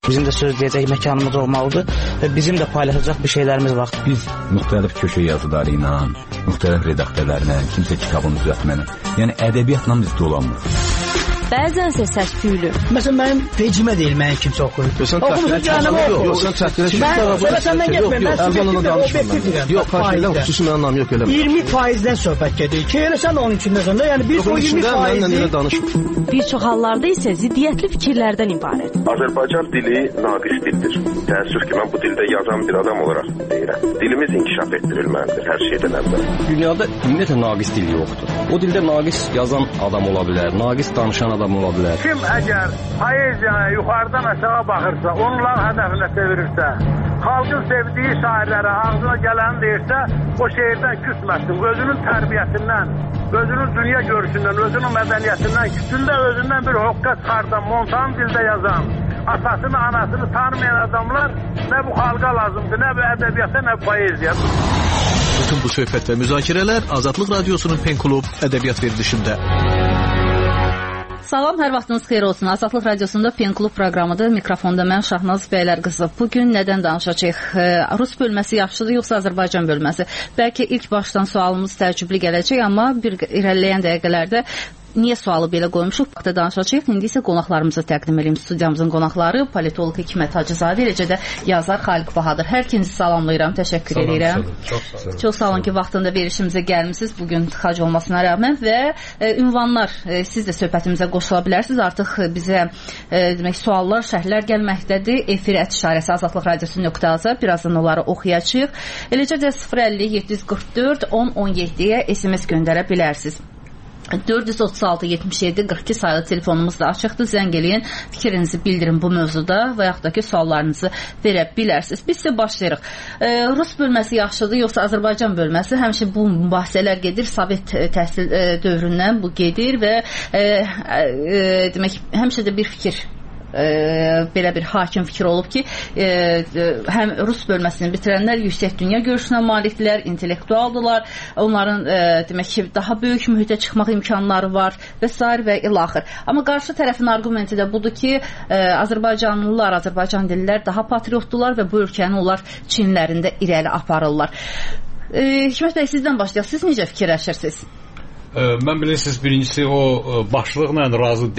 Bizim də söz deyəcək məkanımız olmalıdır və bizim də paylaşacaq bir şeylərimiz var. Biz müxtəlif köşə yazıları ilə, müxtəlif redaktörlərlə, kimsə kitabını düzəltməklə, yəni ədəbiyyatla biz dolanmırıq. Bəzənsə səs-küylü. Məsələn, mənim vecimə deyil, mənim kimsə oxuyur. Oxumuşum canım oxuyur. Yox, sən çəkdirə Mən səndən getməyim, mən subjektiv deyirəm. Yox, xahiş xüsusi mənim anlam yox, eləmə. 20%-dən söhbət gedir ki, elə sən onun içində sən də, yəni biz o 20%-i... Bir çox hallarda isə ziddiyyətli fikirlərdən ibarət. Azərbaycan dili naqis dildir. Təəssüf ki, mən bu dildə yazan bir adam olaraq deyirəm. Dilimiz inkişaf etdirilməlidir hər şeydən əvvəl. Dünyada ümumiyyətlə naqis dil yoxdur. O dildə naqis yazan adam ola bilər, naqis danışan adam ola bilər. Kim əgər poeziyaya yuxarıdan aşağı baxırsa, onların hədəfinə çevirirsə, xalqın sevdiyi şairlərə ağzına gələni deyirsə, o şeirdən küsməsin. Özünün tərbiyəsindən, özünün dünya görüşündən, özünün mədəniyyətindən, küçündə özündən bir hoqqa çıxardan, montan dildə yazan, atasını, anasını tanımayan adamlar nə bu xalqa lazımdır, nə bu ədəbiyyata, nə bu poeziya. Bütün bu söhbət və müzakirələr Azadlıq Radiosunun Pen Klub ədəbiyyat verilişində. Salam, hər vaxtınız xeyir olsun. Azadlıq Radiosunda Pen Klub proqramıdır. Mikrofonda mən Şahnaz Bəylərqızı. Bugün nədən danışacağıq? Rus bölməsi yaxşıdır, yoxsa Azərbaycan bölməsi? Bəlkə ilk başdan sualımız təəccüblü gələcək, amma bir irəliləyən dəqiqələrdə niyə sualı belə qoymuşuq? Baxda danışacağıq. İndi isə qonaqlarımızı təqdim edeyim. Studiyamızın qonaqları politoloq Hikmət Hacızadə, eləcə də yazar Xaliq Bahadır. Hər ikinizi salamlayıram, təşəkkür edirəm. Çox sağ olun ki, vaxtında verişimizə gəlmisiniz. Bugün tıxac olmasına rəğmən və ünvanlar, siz də söhbətimizə qoşula bilərsiniz. Artıq bizə demək suallar, şərhlər gəlməkdədir. Efir @işarəsi Azadlıq Radiosu.az. Birazdan onları oxuyacağıq. Eləcə də 050 744 1017-yə SMS göndərə bilərsiniz. 436-77-42 sayılı telefonumuz da açıqdır. Zəng eləyin, fikrinizi bildirin bu mövzuda və yaxud da ki, suallarınızı verə bilərsiniz. Biz isə başlayırıq. Rus bölməsi yaxşıdır, yoxsa Azərbaycan bölməsi? Həmişə bu mübahisələr gedir. Sovet təhsil dövründən bu gedir və demək, həmişə də bir fikir, belə bir hakim fikir olub ki, həm Rus bölməsini bitirənlər yüksək dünya görüşünə malikdirlər, intellektualdılar, onların demək ki, daha böyük mühitə çıxmaq imkanları var və s. və ilaxır. Amma qarşı tərəfin argumenti də budur ki, Azərbaycanlılar, Azərbaycan dillər daha patriotdular və bu ölkəni onlar Çinlərində irəli aparırlar. Hikmət bəy, sizdən başlayaq. Siz necə fikirləşirsiniz? Mən bilirsiniz, birincisi o başlıqla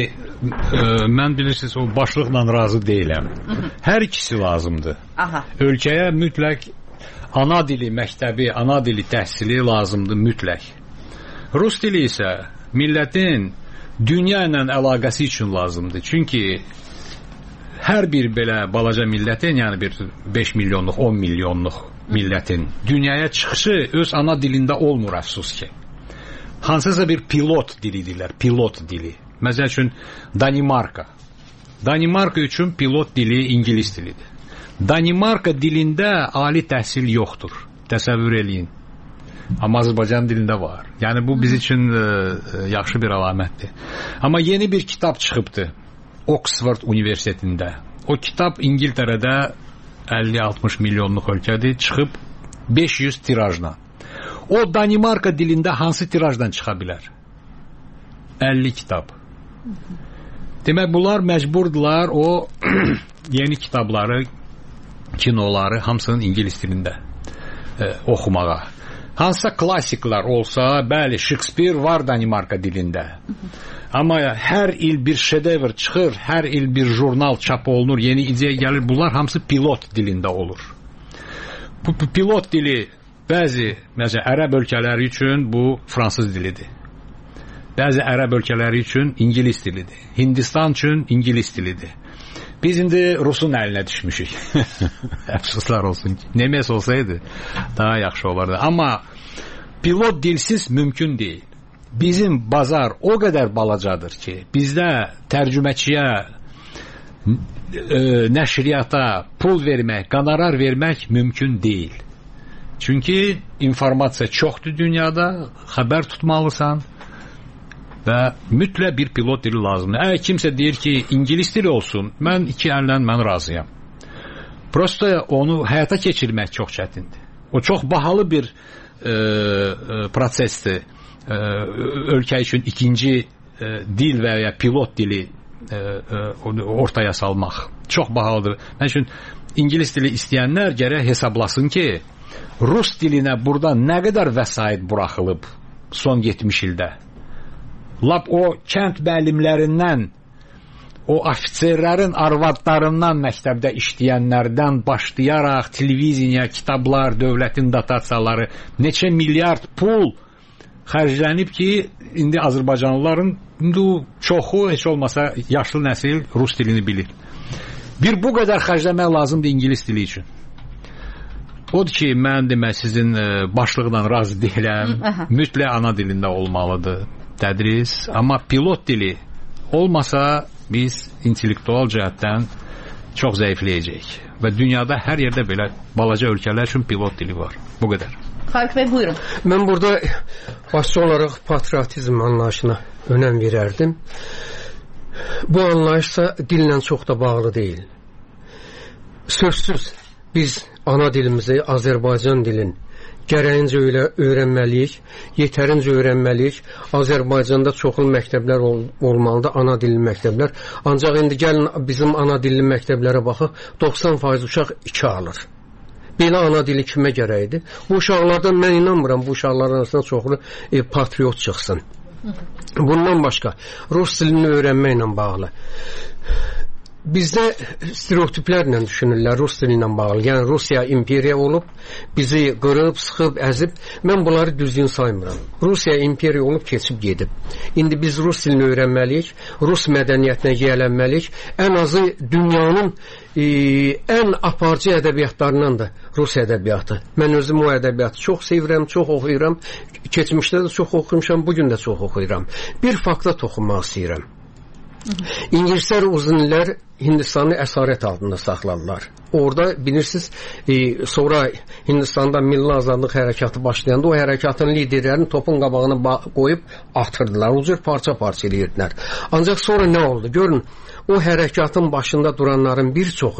razı deyiləm. Hər ikisi lazımdır. Aha. Ölkəyə mütləq ana dili məktəbi, ana dili təhsili lazımdır mütləq. Rus dili isə millətin dünya ilə əlaqəsi üçün lazımdır. Çünki hər bir belə balaca millətin, yəni bir 5 milyonluq, 10 milyonluq millətin dünyaya çıxışı öz ana dilində olmur, əfsus ki. Hansısa bir pilot dilidirlər, pilot dili. Məsəl üçün Danimarka. Danimarka üçün pilot dili ingilis dilidir. Danimarka dilində ali təhsil yoxdur. Təsəvvür eləyin. Amma Azərbaycan dilində var. Yəni bu biz üçün yaxşı bir əlamətdir. Amma yeni bir kitab çıxıbdı Oxford Universitetində. O kitab İngiltərədə 50-60 milyonluq ölkədir, çıxıb 500 tirajla. O Danimarka dilində hansı tirajdan çıxa bilər? 50 kitab. Demək, bunlar məcburdular o yeni kitabları, kinoları hamısının ingilis dilində oxumağa. Hansısa klassiklər olsa, bəli, Shakespeare var Danimarka dilində. Amma hər il bir şedevr çıxır, hər il bir jurnal çap olunur, yeni ideya gəlir. Bunlar hamısı pilot dilində olur. Bu pilot dili bəzi, məsələn, ərəb ölkələri üçün bu fransız dilidir. Bəzi ərəb ölkələri üçün ingilis dilidir. Hindistan üçün ingilis dilidir. Biz indi Rusun əlinə düşmüşük. Əfsuslar olsun ki. Nemes olsaydı daha yaxşı olardı. Amma pilot dilsiz mümkün deyil. Bizim bazar o qədər balacadır ki, bizdə tərcüməçiyə, nəşriyyata pul vermək, qonorar vermək mümkün deyil. Çünki informasiya çoxdur dünyada, xəbər tutmalısan və mütləq bir pilot dili lazımdır. Əgər kimsə deyir ki, ingilis dili olsun, mən iki əllə mən razıyam. Prosta onu həyata keçirmək çox çətindir. O çox bahalı bir prosesdir. Ölkə üçün ikinci dil və ya pilot dili ortaya salmaq çox bahalıdır. Mənim üçün ingilis dili istəyənlər gərək hesablasın ki, rus dilinə burada nə qədər vəsait buraxılıb son 70 ildə. Lap o kənd müəllimlərindən, o ofitserlərin arvadlarından məktəbdə işləyənlərdən başlayaraq televiziya, kitablar, dövlətin dotasiyaları, neçə milyard pul xərclənib ki, indi Azərbaycanlıların çoxu, heç olmasa yaşlı nəsil rus dilini bilir. Bir bu qədər xərcləmək lazımdır ingilis dili üçün. Odur ki, mən demək sizin başlıqdan razı deyiləm. Mütləq ana dilində olmalıdır tədris. Amma pilot dili olmasa biz intellektual cəhətdən çox zəifləyəcəyik. Və dünyada hər yerdə belə balaca ölkələr üçün pilot dili var. Bu qədər. Xarq bəy, buyurun. Mən burada başçı olaraq patriotizm anlayışına önəm verərdim. Bu anlayışsa dillə çox da bağlı deyil. Sözsüz biz ana dilimizi, Azərbaycan dilin gərəyincə öyrənməliyik, yetərincə öyrənməliyik. Azərbaycanda çoxlu məktəblər olmalıdır, ana dilli məktəblər. Ancaq indi gəlin bizim ana dilli məktəblərə baxıq, 90% uşaq 2 alır. Belə ana dili kimə gərəkdir? Bu uşaqlardan mən inanmıram, bu uşaqların arasında çoxlu patriot çıxsın. Bundan başqa, rus dilini öyrənməklə bağlı. Bizdə stereotiplərlə düşünürlər rus dili ilə bağlı. Yəni Rusiya imperiya olub, bizi qırıb, sıxıb, əzib. Mən bunları düzgün saymıram. Rusiya imperiya olub, keçib gedib. İndi biz rus dilini öyrənməliyik, rus mədəniyyətinə yiyələnməliyik. Ən azı dünyanın ən aparıcı ədəbiyyatlarından da rus ədəbiyyatı. Mən özüm o ədəbiyyatı çox sevirəm, çox oxuyuram. Keçmişdə də çox oxumuşam, bugün də çox oxuyuram. Bir fakta toxunmaq istəyirəm. İngilislər uzun illər Hindistanı əsarət altında saxladılar. Orada bilirsiniz, sonra Hindistanda milli azadlıq hərəkatı başlayanda o hərəkatın liderlərini topun qabağına qoyub atırdılar. O cür parça-parça edirdilər. Ancaq sonra nə oldu? Görün, o hərəkatın başında duranların bir çoxu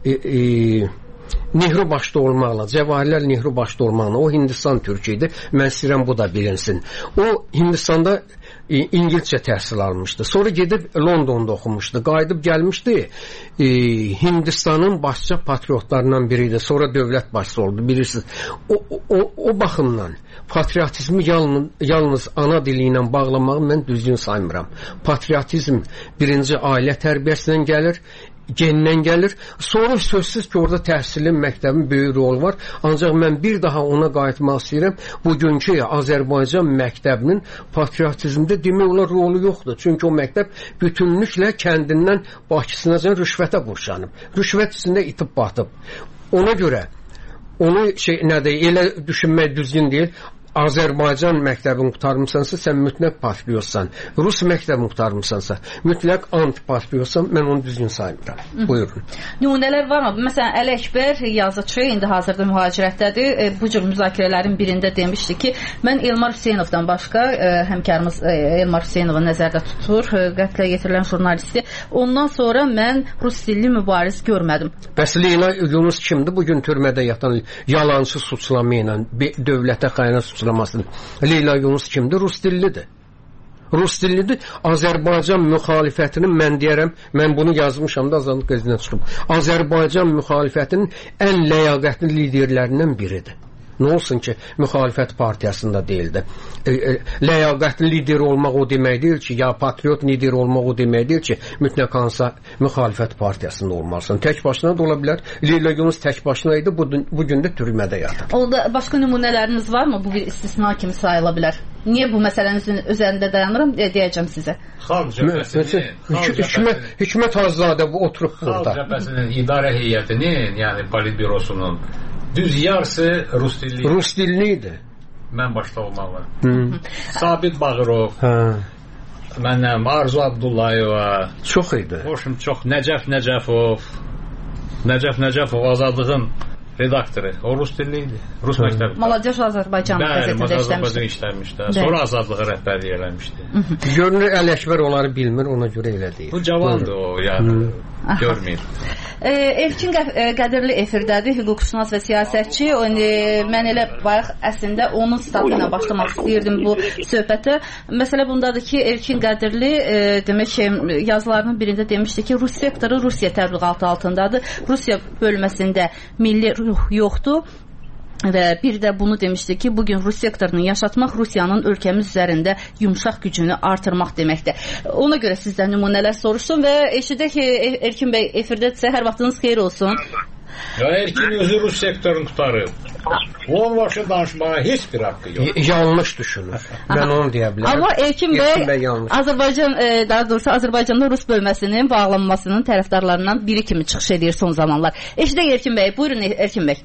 Nehru başda olmaqla, Cəvahirlər Nehru başda olmaqla, o Hindistan türkü idi. Mən istəyirəm bu da bilinsin. O Hindistanda İngilizcə təhsil almışdı. Sonra gedib Londonda oxumuşdu. Qayıdıb gəlmişdi. Hindistanın başça patriotlarından biriydi. Sonra dövlət başçısı oldu. Bilirsiniz. O baxımdan patriotizmi yalnız ana dili ilə bağlamağı mən düzgün saymıram. Patriotizm birinci ailə tərbiyəsindən gəlir, gendən gəlir. Sonra sözsüz ki, orada təhsilin, məktəbin böyük rolu var. Ancaq mən bir daha ona qayıtmaq istəyirəm. Bugünkü Azərbaycan məktəbinin patriotizmdə demək olar rolu yoxdur. Çünki o məktəb bütünlüklə kəndindən Bakısına rüşvətə qurşanıb. Rüşvət içində itib batıb. Ona görə onu elə düşünmək düzgün deyil. Azərbaycan məktəbini qutarmısansa, sən mütləq patriotsan. Rus məktəbini qutarmısansa, mütləq antipatriotsan, mən onu düzgün saymıram. Buyurun. Nümunələr varmı? Məsələn, Əli Əkbər yazıçı, indi hazırda mühacirətdədir. Bu cür müzakirələrin birində demişdi ki, mən Elmar Hüseynovdan başqa, həmkarımız Elmar Hüseynovu nəzərdə tutur, qətlə yetirilən jurnalisti. Ondan sonra mən rus dilli mübariz görmədim. Bəs Leyla Yunus kimdir? Bugün türmədə yatan yalancı suçlama ilə dövlətə xəyanət suçlamasıdır. Leyla Yunus kimdir? Rus dillidir. Rus dillidir. Azərbaycan müxalifətinin, mən deyərəm, mən bunu yazmışam da Azadlıq qəzetinə çıxıb. Azərbaycan müxalifətinin ən ləyaqətli liderlərindən biridir. Nə olsun ki, müxalifət partiyasında deyildi. Ləyaqətli lider olmaq o demək deyil ki, ya patriot lider olmaq o demək deyil ki, mütləq hansısa müxalifət partiyasında olmalısan. Tək başına da ola bilər. Leyla Yunus tək başına idi, bugün də türmədə yatır. Orada başqa nümunələriniz varmı? Bu bir istisna kimi sayıla bilər. Niyə bu məsələnin üzərində dayanıram? Deyəcəm sizə. Xalq cəbhəsinin Hikmət Hacızadə oturub burada. Xalq cəbhəsinin idarə heyətinin, yəni politbürosunun düz yarısı rus dilli. Rus dilli idi. Mən başda olmalı. Sabit Bağırov, mənim Arzu Abdullayeva, çox idi. Hoşum çox. Nəcəf Nəcəfov Azadlığın redaktoru. O rus dilli idi. Rus məktəbi. Maladeş Azərbaycan qəzetində işləmişdi. Sonra Azadlığı rəhbərlik eləmişdi. Görünür Əli Əkbər onları bilmir, ona görə elə deyir. Bu cavandır o, yəni görmür. Elkin Qədirli efirdədir, hüquqşünas və siyasətçi. Mən elə bayaq əslində onun statı ilə başlamaq istəyirdim bu söhbətə. Məsələ bundadır ki, Elkin Qədirli demək ki, yazılarının birində demişdi ki, Rus sektoru Rusiya təbliğatı altındadır. Rusiya bölməsində milli ruh yoxdur. Və bir də bunu demişdi ki, bugün Rus sektorunu yaşatmaq Rusiyanın ölkəmiz üzərində yumşaq gücünü artırmaq deməkdir. Ona görə sizdən nümunələr soruşdum və eşidək ki, Elkin bəy efirdədirsə, hər vaxtınız xeyir olsun. Elkin özü Rus sektorunu tutarıb. Onun başa danışmağa heç bir haqqı yox. Yanlış düşünür. Mən onu deyə bilərəm. Amma Elkin bəy Azərbaycan, daha doğrusu Azərbaycanda Rus bölməsinin bağlanmasının tərəfdarlarından biri kimi çıxış edir son zamanlar. Eşidək Elkin bəy, buyurun Elkin bəy.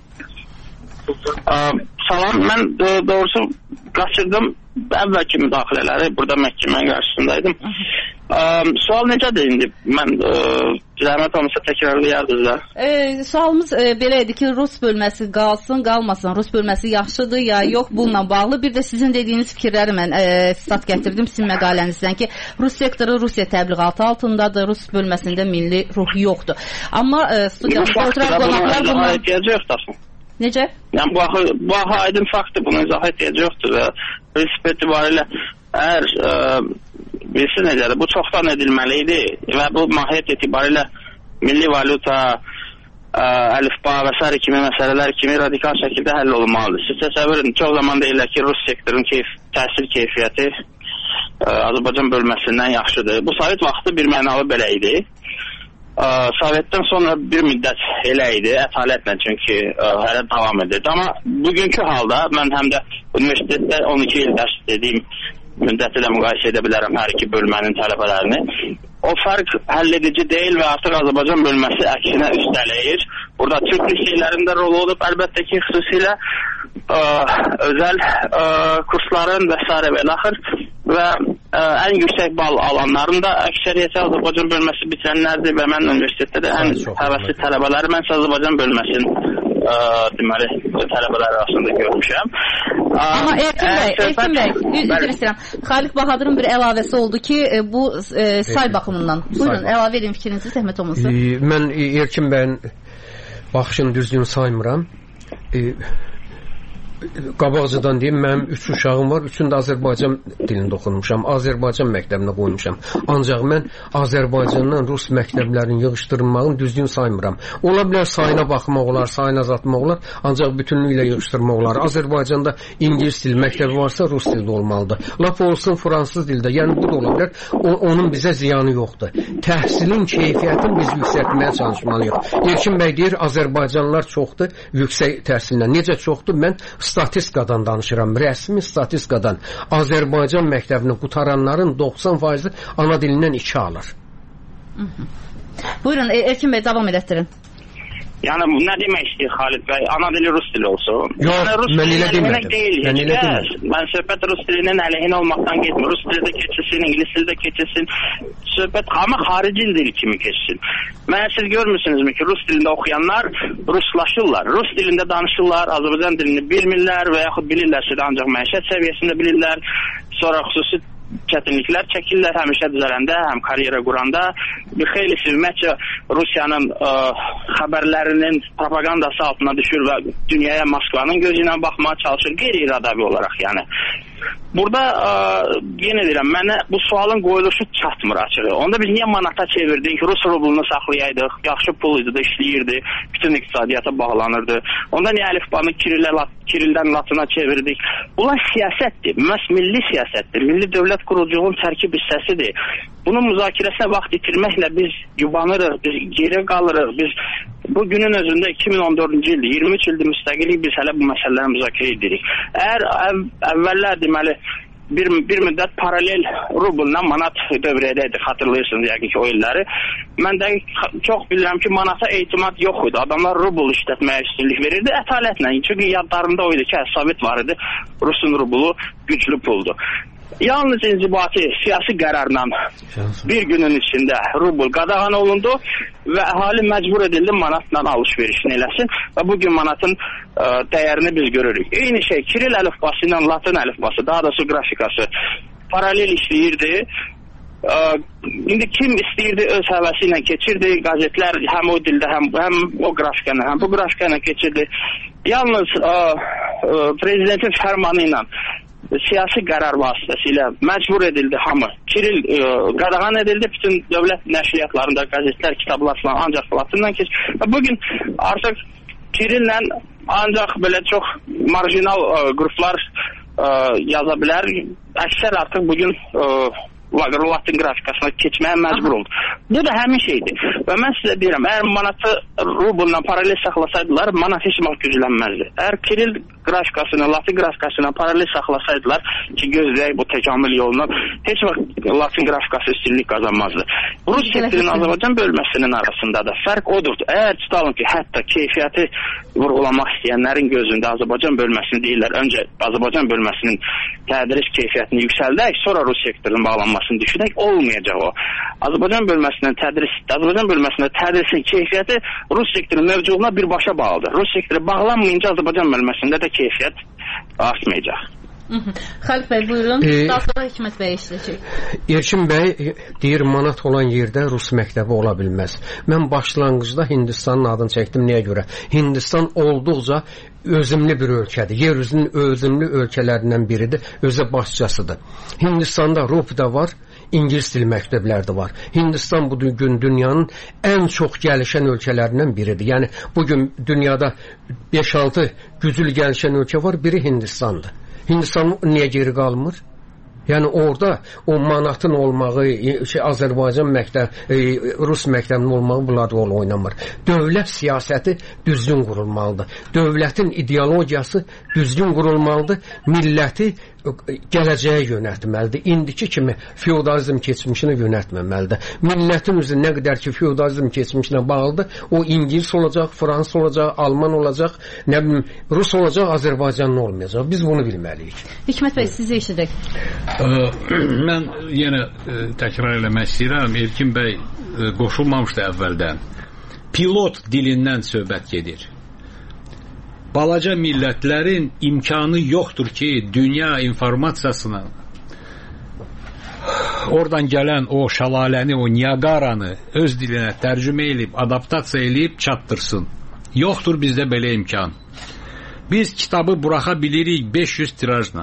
Salam, mən doğrusu qaçırdım əvvəlki müdaxilələri, burada məhkəmənin qarşısındaydım. Sual necədir indi? Mən zəhmət olmasa təkrarlayardınız da. Sualımız belə idi ki, Rus bölməsi qalsın, qalmasın, Rus bölməsi yaxşıdır ya yox, bununla bağlı. Bir də sizin dediyiniz fikirləri mən stat gətirdim sizin məqalənizdən ki, Rus sektoru Rusiya təbliğatı altındadır, Rus bölməsində milli ruh yoxdur. Amma studiyamızda oturan qonaqlar bunlar... Necə? Yəni, bu axı aydın faktdır, bunun izah ehtiyacı yoxdur və prinsip etibarilə əgər bilirsiniz necədir, bu çoxdan edilməli idi və bu mahiyyət etibarilə milli valyuta, əlifba və s. kimi məsələlər kimi radikal şəkildə həll olunmalıdır. Siz təsəvvür edin, çox zaman deyirlər ki, Rus sektorun təhsil keyfiyyəti Azərbaycan bölməsindən yaxşıdır. Bu Sovet vaxtı bir mənalı belə idi. Sovetdən sonra bir müddət elə idi, ətalətlə çünki hələ davam edirdi. Amma bugünkü halda mən həm də universitetdə 12 il dərs dediyim müddəti ilə müqayisə edə bilərəm hər iki bölmənin tələbələrini. O fərq həll edici deyil və artıq Azərbaycan bölməsi əksinə üstələyir. Burada Türk liseylərində rol olub, əlbəttə ki, xüsusilə özəl kursların və s. və axır və ən yüksək bal alanların da əksəriyyəti Azərbaycan bölməsi bitirənlərdir və mən universitetdə də ən həvəsli tələbələri mən Azərbaycan bölməsinin deməli tələbələr arasında görmüşəm. Amma Elkin bəy, üzr istəyirəm. Xaliq Bahadırın bir əlavəsi oldu ki, bu say baxımından. Buyurun, əlavə edin fikrinizi, zəhmət olmasa. Mən Elkin bəyin baxışını düzgün saymıram. Qabaqcadan deyim, mənim 3 uşağım var, 3-ünü də Azərbaycan dilində oxunmuşam, Azərbaycan məktəbinə qoymuşam. Ancaq mən Azərbaycandan Rus məktəblərinin yığışdırılmağını düzgün saymıram. Ola bilər sayına baxmaq olar, sayına azaltmaq olar, ancaq bütünlüklə yığışdırmaq olar. Azərbaycanda İngilis dili məktəbi varsa Rus dildə olmalıdır. Lap olsun fransız dildə, yəni bu da ola bilər, onun bizə ziyanı yoxdur. Təhsilin keyfiyyətini biz yüksəltməyə çalışmalıyıq. Elkin bəy deyir, Azərbaycanlılar çoxdur, yüksək təhsillə. Necə çoxdur? Mən statistikadan danışıram, rəsmi statistikadan. Azərbaycan məktəbini qutaranların 90% ana dilindən 2 alır. Buyurun, Elkin bəy, davam edətdirin. Yəni, nə demək istəyir Xalid bəy? Ana dili Rus dili olsun. Yox, mən elə demədim. Mən söhbət Rus dilinin əleyhinə olmaqdan getmir. Rus dili də keçilsin, İngilis dili də keçilsin. Söhbət amma xarici dil kimi keçsin. Mən siz görmürsünüzmü ki, Rus dilində oxuyanlar ruslaşırlar. Rus dilində danışırlar, Azərbaycan dilini bilmirlər və yaxud bilirlərsə də ancaq məişət səviyyəsində bilirlər. Sonra xüsusi çətinliklər çəkirlər həmişə düzələndə, həm karyera quranda. Bir xeylisi ümumiyyətcə Rusiyanın xəbərlərinin propagandası altına düşür və dünyaya Moskvanın gözü ilə baxmağa çalışır, qeyri-iradavi olaraq yəni. Burada yenə deyirəm, mənə bu sualın qoyuluşu çatmır açığı. Onda biz niyə manata çevirdik, Rus rublunu saxlayaydıq, yaxşı pul idi, işləyirdi, bütün iqtisadiyyata bağlanırdı. Onda niyə əlifbanı Kirildən Latına çevirdik? Bunlar siyasətdir, məhz milli siyasətdir, milli dövlət quruculuğun tərkib hissəsidir. Bunun müzakirəsinə vaxt itirməklə biz yubanırıq, biz geri qalırıq, biz bu günün özündə 2014-cü ildir, 23 ildir müstəqillik biz hələ bu məsələləri müzakirə edirik. Əgər əvvəllər deməli bir müddət paralel rublla manat dövrədəydi, xatırlayırsınız yəqin ki o illəri. Mən də çox bilirəm ki manata etimad yox idi. Adamlar rubl işlətməyə üstünlük verirdi ətalətlə. Çünki yadlarında o idi ki, Sovet var idi, Rusun rublu güclü puldur. Yalnız inzibati siyasi qərarla bir günün içində rubl qadağan olundu və əhali məcbur edildi manatla alış-verişini eləsin və bugün manatın dəyərini biz görürük. Eyni şey Kiril əlifbası ilə Latın əlifbası, daha doğrusu qrafikası paralel işləyirdi İndi kim istəyirdi öz həvəsi ilə keçirdi, qəzetlər həm o dildə, həm o qrafikana, həm bu qrafikana keçirdi. Yalnız prezidentin fərmanı ilə siyasi qərar vasitəsilə məcbur edildi hamı. Kiril qadağan edildi, bütün dövlət nəşriyyatlarında qəzetlər, kitablar falan ancaq Latından keçir. Bugün artıq Kirillə ancaq belə çox marjinal qruplar yaza bilər. Əksər artıq bugün Latin qrafikasına keçməyə məcbur oldu. Bu da həmin şeydir. Və mən sizə deyirəm, əgər manatı rublla paralel saxlasaydılar, manat heç vaxt güclənməzdi. Əgər Kiril qrafikasını, Latin qrafikasına paralel saxlasaydılar ki, gözləyək bu təkamül yolunu, heç vaxt Latin qrafikası üstünlük qazanmazdı. Rus sektorinin Azərbaycan bölməsinin arasında da fərq odur. Əgər tutalım ki, hətta keyfiyyəti vurğulamaq istəyənlərin gözündə Azərbaycan bölməsini deyirlər, öncə Azərbaycan bölməsinin tədris keyfiyyətini yüksəldək, sonra Rus sektorunun bağlanmasını düşünək, olmayacaq o. Azərbaycan bölməsində tədrisin keyfiyyəti Rus sektorunun mövcudluğuna birbaşa bağlıdır. Rus sektoru bağlanmayınca Azərbaycan bölməsində də keyfiyyət artmayacaq. Xalq bəy, buyurun. Daha sonra Hikmət bəy işləyəcək. Erkin bəy deyir, manat olan yerdə Rus məktəbi ola bilməz. Mən başlanğıcda Hindistanın adını çəkdim. Niyə görə? Hindistan olduqca özümlü bir ölkədir. Yer üzünün özümlü ölkələrindən biridir. Özə başçasıdır. Hindistanda ROP-da var, İngilis dili məktəbləri də var. Hindistan bu gün dünyanın ən çox gəlişən ölkələrindən biridir. Yəni bugün dünyada 5-6 güclü gəlişən ölkə var, biri Hindistandır. Hindistan niyə geri qalmır? Yəni orada o manatın olmağı, Azərbaycan Rus məktəbinin olmağı bunlar rol oynamır. Dövlət siyasəti düzgün qurulmalıdır. Dövlətin ideologiyası düzgün qurulmalıdır. Milləti gələcəyə yönəltməlidir. İndiki kimi feodalizm keçmişini yönəltməməlidir. Millətin üzü nə qədər ki feodalizm keçmişinə bağlıdır, o İngilis olacaq, Fransız olacaq, Alman olacaq, nə bilim Rus olacaq, Azərbaycanlı olmayacaq. Biz bunu bilməliyik. Hikmət bəy, sizə eşidək. Mən yenə təkrar eləmək istəyirəm. Erkin bəy qoşulmamışdı əvvəldən. Pilot dilindən söhbət gedir. Balaca millətlərin imkanı yoxdur ki, dünya informasiyasını, oradan gələn o şəlaləni, o Niagaranı öz dilinə tərcümə edib, adaptasiya edib çatdırsın. Yoxdur bizdə belə imkan. Biz kitabı buraxa bilirik 500 tirajla.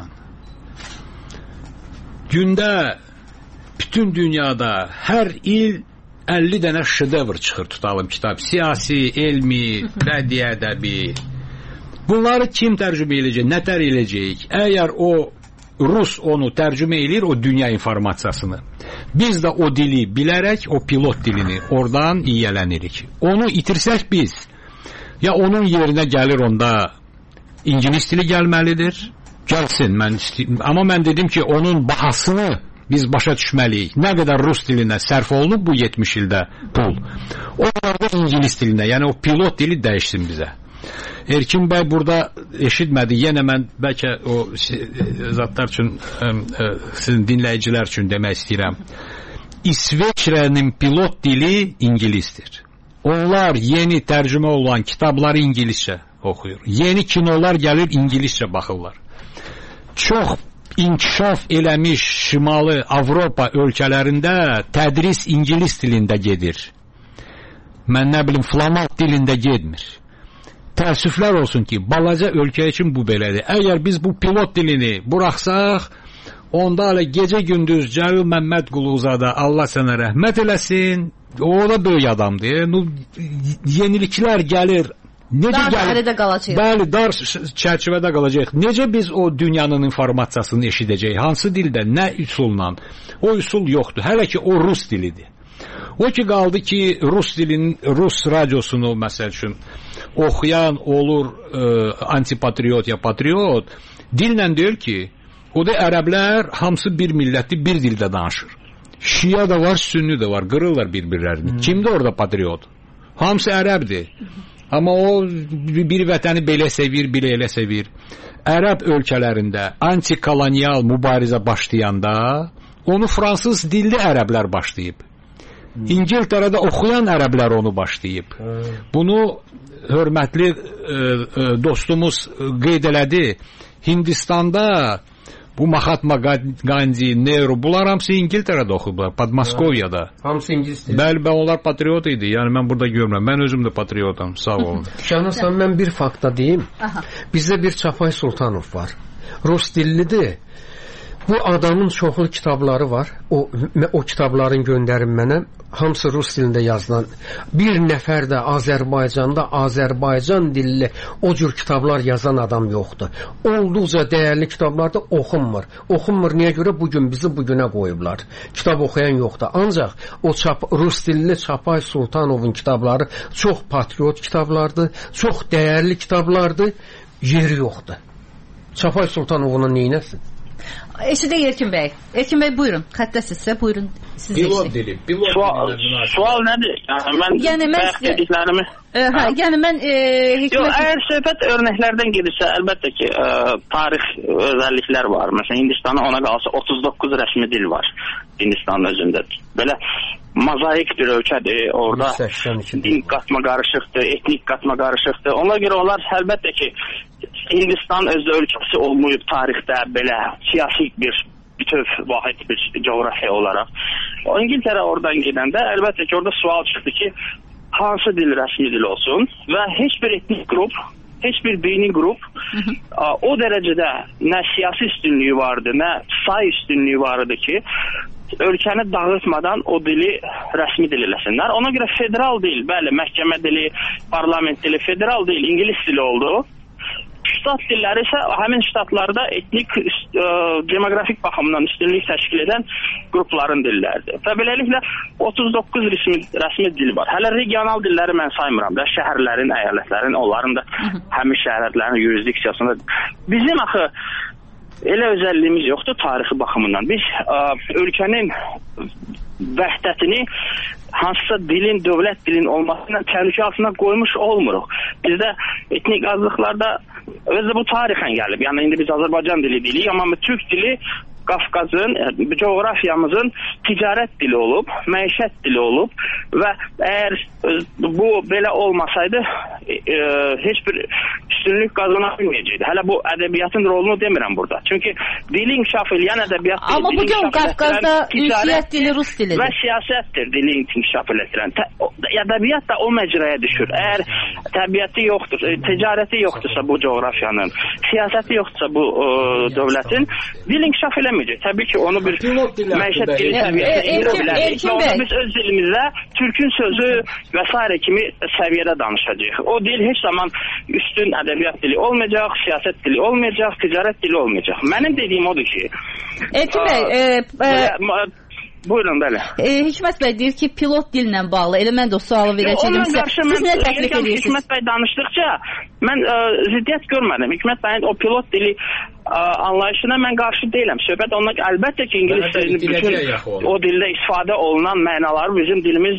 Gündə bütün dünyada hər il 50 dənə şedevr çıxır, tutalım kitab. Siyasi, elmi, bədii ədəbi. Bunları kim tərcümə edəcək, nətər edəcək? Əgər o Rus onu tərcümə edir, o dünya informasiyasını. Biz də o dili bilərək, o pilot dilini oradan yiyələnirik. Onu itirsək biz, ya onun yerinə gəlir onda İngilis dili gəlməlidir, gəlsin. Amma mən dedim ki, onun bahasını biz başa düşməliyik. Nə qədər Rus dilinə sərf olunub bu 70 ildə pul. O qədər də İngilis dilinə, yəni o pilot dili dəyişsin bizə. Erkin bəy burada eşitmədi. Yenə mən bəlkə o zatlar üçün, sizin dinləyicilər üçün demək istəyirəm. İsveçrənin pilot dili İngilisdir. Onlar yeni tərcümə olan kitabları İngiliscə oxuyur. Yeni kinolar gəlir, İngiliscə baxırlar. Çox inkişaf eləmiş Şimali Avropa ölkələrində tədris İngilis dilində gedir. Mən nə bilim, flamand dilində getmir. Təəssüflər olsun ki, balaca ölkə üçün bu belədir. Əgər biz bu pilot dilini buraxsaq, onda hələ gecə-gündüz Cəlil Məmmədquluzadə Allah sənə rəhmət eləsin, o da böyük adamdır. Yeniliklər gəlir. Dar dairədə qalacaq. Bəli, dar çərçivədə qalacaq. Necə biz o dünyanın informasiyasını eşidəcəyik? Hansı dildə, nə üsulla? O üsul yoxdur. Hələ ki o Rus dilidir. O ki qaldı ki Rus radiosunu məsəl üçün oxuyan olur antipatriot ya patriot, dillə deyir ki, o da ərəblər hamısı bir millətli, bir dildə danışır. Şia da var, sünni də var, qırırlar bir-birlərini. Kimdir orada patriot? Hamısı ərəbdir. Amma o bir vətəni belə sevir, bir elə sevir. Ərəb ölkələrində antikolonial mübarizə başlayanda onu fransız dilli ərəblər başlayıb. İngiltərədə oxuyan ərəblər onu başlayıb. Bunu hörmətli dostumuz qeyd elədi. Hindistanda Bu Mahatma Gandhi, Nehru, bunlar hamısı İngiltərədə oxuyublar, Podmoskoviyada. Hamısı ingilis dili. Bəli, onlar patriot idi. Yəni mən burada görmürəm. Mən özüm də patriotam. Sağ olun. Şahnasan, mən bir fakta deyim. Bizdə bir Çapay Sultanov var. Rus dillidir. Bu adamın çoxlu kitabları var. O kitabların göndərin mənə. Hamısı rus dilində yazılan. Bir nəfər də Azərbaycanda Azərbaycan dilli o cür kitablar yazan adam yoxdur. Olduqca dəyərli kitablar da oxunmur. Oxunmur niyə görə? Bugün bizi bugünə qoyublar. Kitab oxuyan yoxdur. Ancaq o rus dilli Çapay Sultanovun kitabları çox patriot kitablardır, çox dəyərli kitablardır. Yeri yoxdur. Çapay Sultanovuna neynəsin? Eşidə Erkin bəy. Erkin bəy buyurun. Xəttəsizsə buyurun. Siz pilot dili. Sual nədir? Yəni mən dediklərimi yəni mən əgər söhbət örnəklərdən gedirsə, əlbəttə ki, tarix özəlliklər var. Məsələn, Hindistanda ona qalsa 39 rəsmi dil var Hindistanın özündə. Belə mozaik bir ölkədir. Orada din qatma qarışıqdır, etnik qatma qarışıqdır. Ona görə onlar əlbəttə ki, Hindistan özü ölkəsi olmayıb tarixdə belə siyasi bir bütöv vahid bir coğrafiya olaraq. İngiltərə oradan gedəndə əlbəttə ki, orada sual çıxdı ki, hansı dil rəsmi dil olsun və heç bir etnik qrup, heç bir dini qrup o dərəcədə nə siyasi üstünlüyü vardı, nə say üstünlüyü vardı ki, ölkəni dağıtmadan o dili rəsmi dil eləsinlər. Ona görə federal dil, bəli, məhkəmə dili, parlament dili, federal dil, ingilis dili oldu. Ştat dilləri isə həmin ştatlarda etnik, demoqrafik baxımdan üstünlük təşkil edən qrupların dilləridir. Və beləliklə 39 rəsmi dil var. Hələ regional dilləri mən saymıram da, şəhərlərin, əyalətlərin, onların da həmin şəhərlərin yurisdiksiyasında. Bizim axı elə özəlliyimiz yoxdur tarixi baxımından. Biz ölkənin vəhdətini hansısa dilin, dövlət dilin olmasına təhlükə altına qoymuş olmuruq. Bizdə etnik azlıqlarda özü bu tarixən gəlib. Yəni indi biz Azərbaycan dili deyirik, amma Türk dili Qafqazın, coğrafiyamızın ticarət dili olub, məişət dili olub və əgər bu belə olmasaydı heç bir üstünlük qazana bilməyəcəkdi. Hələ bu ədəbiyyatın rolunu demirəm burada. Çünki dili inkişaf edən ədəbiyyat dili. Amma bugün Qafqazda ünsiyyət dili rus dilidir. Və siyasətdir dili inkişaf edən. Ədəbiyyat da o məcraya düşür. Əgər təbiəti yoxdur, ticarəti yoxdursa bu coğrafiyanın, siyasəti yoxdursa bu dövlətin, dil inkişaf eləməyəcək. Təbii ki, onu bir məişət dili səviyyədə indirə bilərik. Onu biz öz dilimizdə Türkün sözü və s. kimi səviyyədə danışacaq. O dil heç zaman üstün ədəbiyyat dili olmayacaq, siyasət dili olmayacaq, ticarət dili olmayacaq. Mənim dediyim odur ki... Erkin bəy... Buyurun, bəli. Hikmət bəy deyir ki, pilot dillə bağlı. Elə mən də o sualı verəcəyim. Siz nə təklif edirsiniz? Hikmət bəy danışdıqca mən ziddiyyət görmədim. Hikmət bəyin o pilot dili anlayışına mən qarşı deyiləm. Söhbət ondan ki, əlbəttə ki, ingilis dilinin bütün o dildə istifadə olunan mənaları bizim dilimiz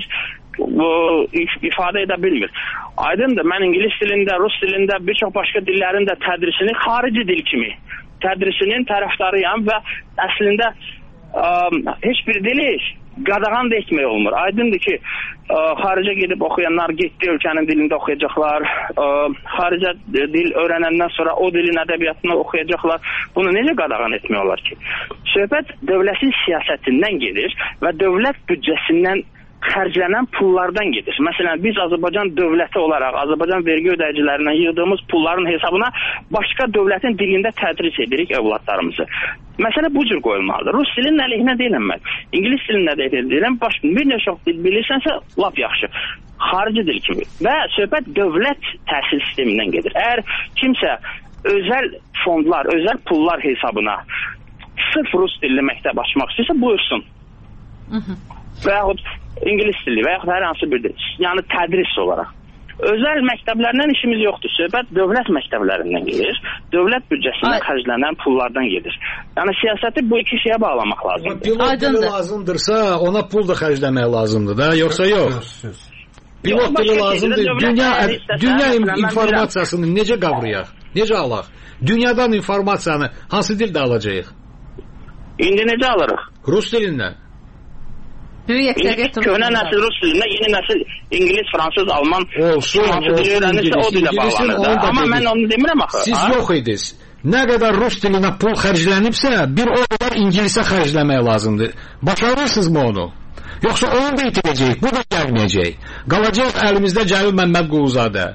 ifadə edə bilmir. Aydındır, mən ingilis dilində, rus dilində, bir çox başqa dillərin də tədrisini xarici dil kimi tədrisinin tərəfdarıyam və əslində heç bir dili qadağan da etmək olmur. Aydındır ki, xaricə gedib oxuyanlar getdi ölkənin dilində oxuyacaqlar, xaricə dil öyrənəndən sonra o dilin ədəbiyyatını oxuyacaqlar. Bunu necə qadağan etmək olar ki? Söhbət dövlətin siyasətindən gedir və dövlət büdcəsindən xərclənən pullardan gedir. Məsələn, biz Azərbaycan dövləti olaraq, Azərbaycan vergi ödəyicilərindən yığdığımız pulların hesabına başqa dövlətin dilində tədris edirik övladlarımızı. Məsələ bu cür qoyulmalıdır. Rus dilinin əleyhinə deyiləm mən. İngilis dilində deyiləm. Bir neçə dil bilirsənsə, lap yaxşı. Xarici dil kimi. Və söhbət dövlət təhsil sistemindən gedir. Əgər kimsə özəl fondlar, özəl pullar hesabına sırf rus dilli məktəb açmaq istəyirsə, buyursun. Və yaxud ingilis dili və yaxud hər hansı bir dil. Yəni tədris olaraq. Özəl məktəblərdən işimiz yoxdur. Söhbət dövlət məktəblərindən gedir. Dövlət büdcəsindən xərclənən pullardan gedir. Yəni siyasəti bu iki şeyə bağlamaq lazımdır. Pilot dili lazımdırsa, ona pul da xərcləmək lazımdır da, yoxsa yox? Pilot dili lazımdır. Dünya informasiyasını necə qavrayaq? Necə alaq? Dünyadan informasiyanı hansı dildə alacağıq? İndi necə alırıq? Rus dilindən. Köhnə nəsil rus dilində, yeni nəsil ingilis, fransız, alman hansı dili öyrənirsə o dilə bağlanır. Amma mən onu demirəm axı. Siz yox idiniz. Nə qədər rus dilinə pul xərclənibsə, bir o qədər ingilisə xərcləmək lazımdır. Başarırsınızmı onu? Yoxsa onu da itirəcək, bu da gəlməyəcək. Qalacaq əlimizdə Cəlil Məmmədquluzadə.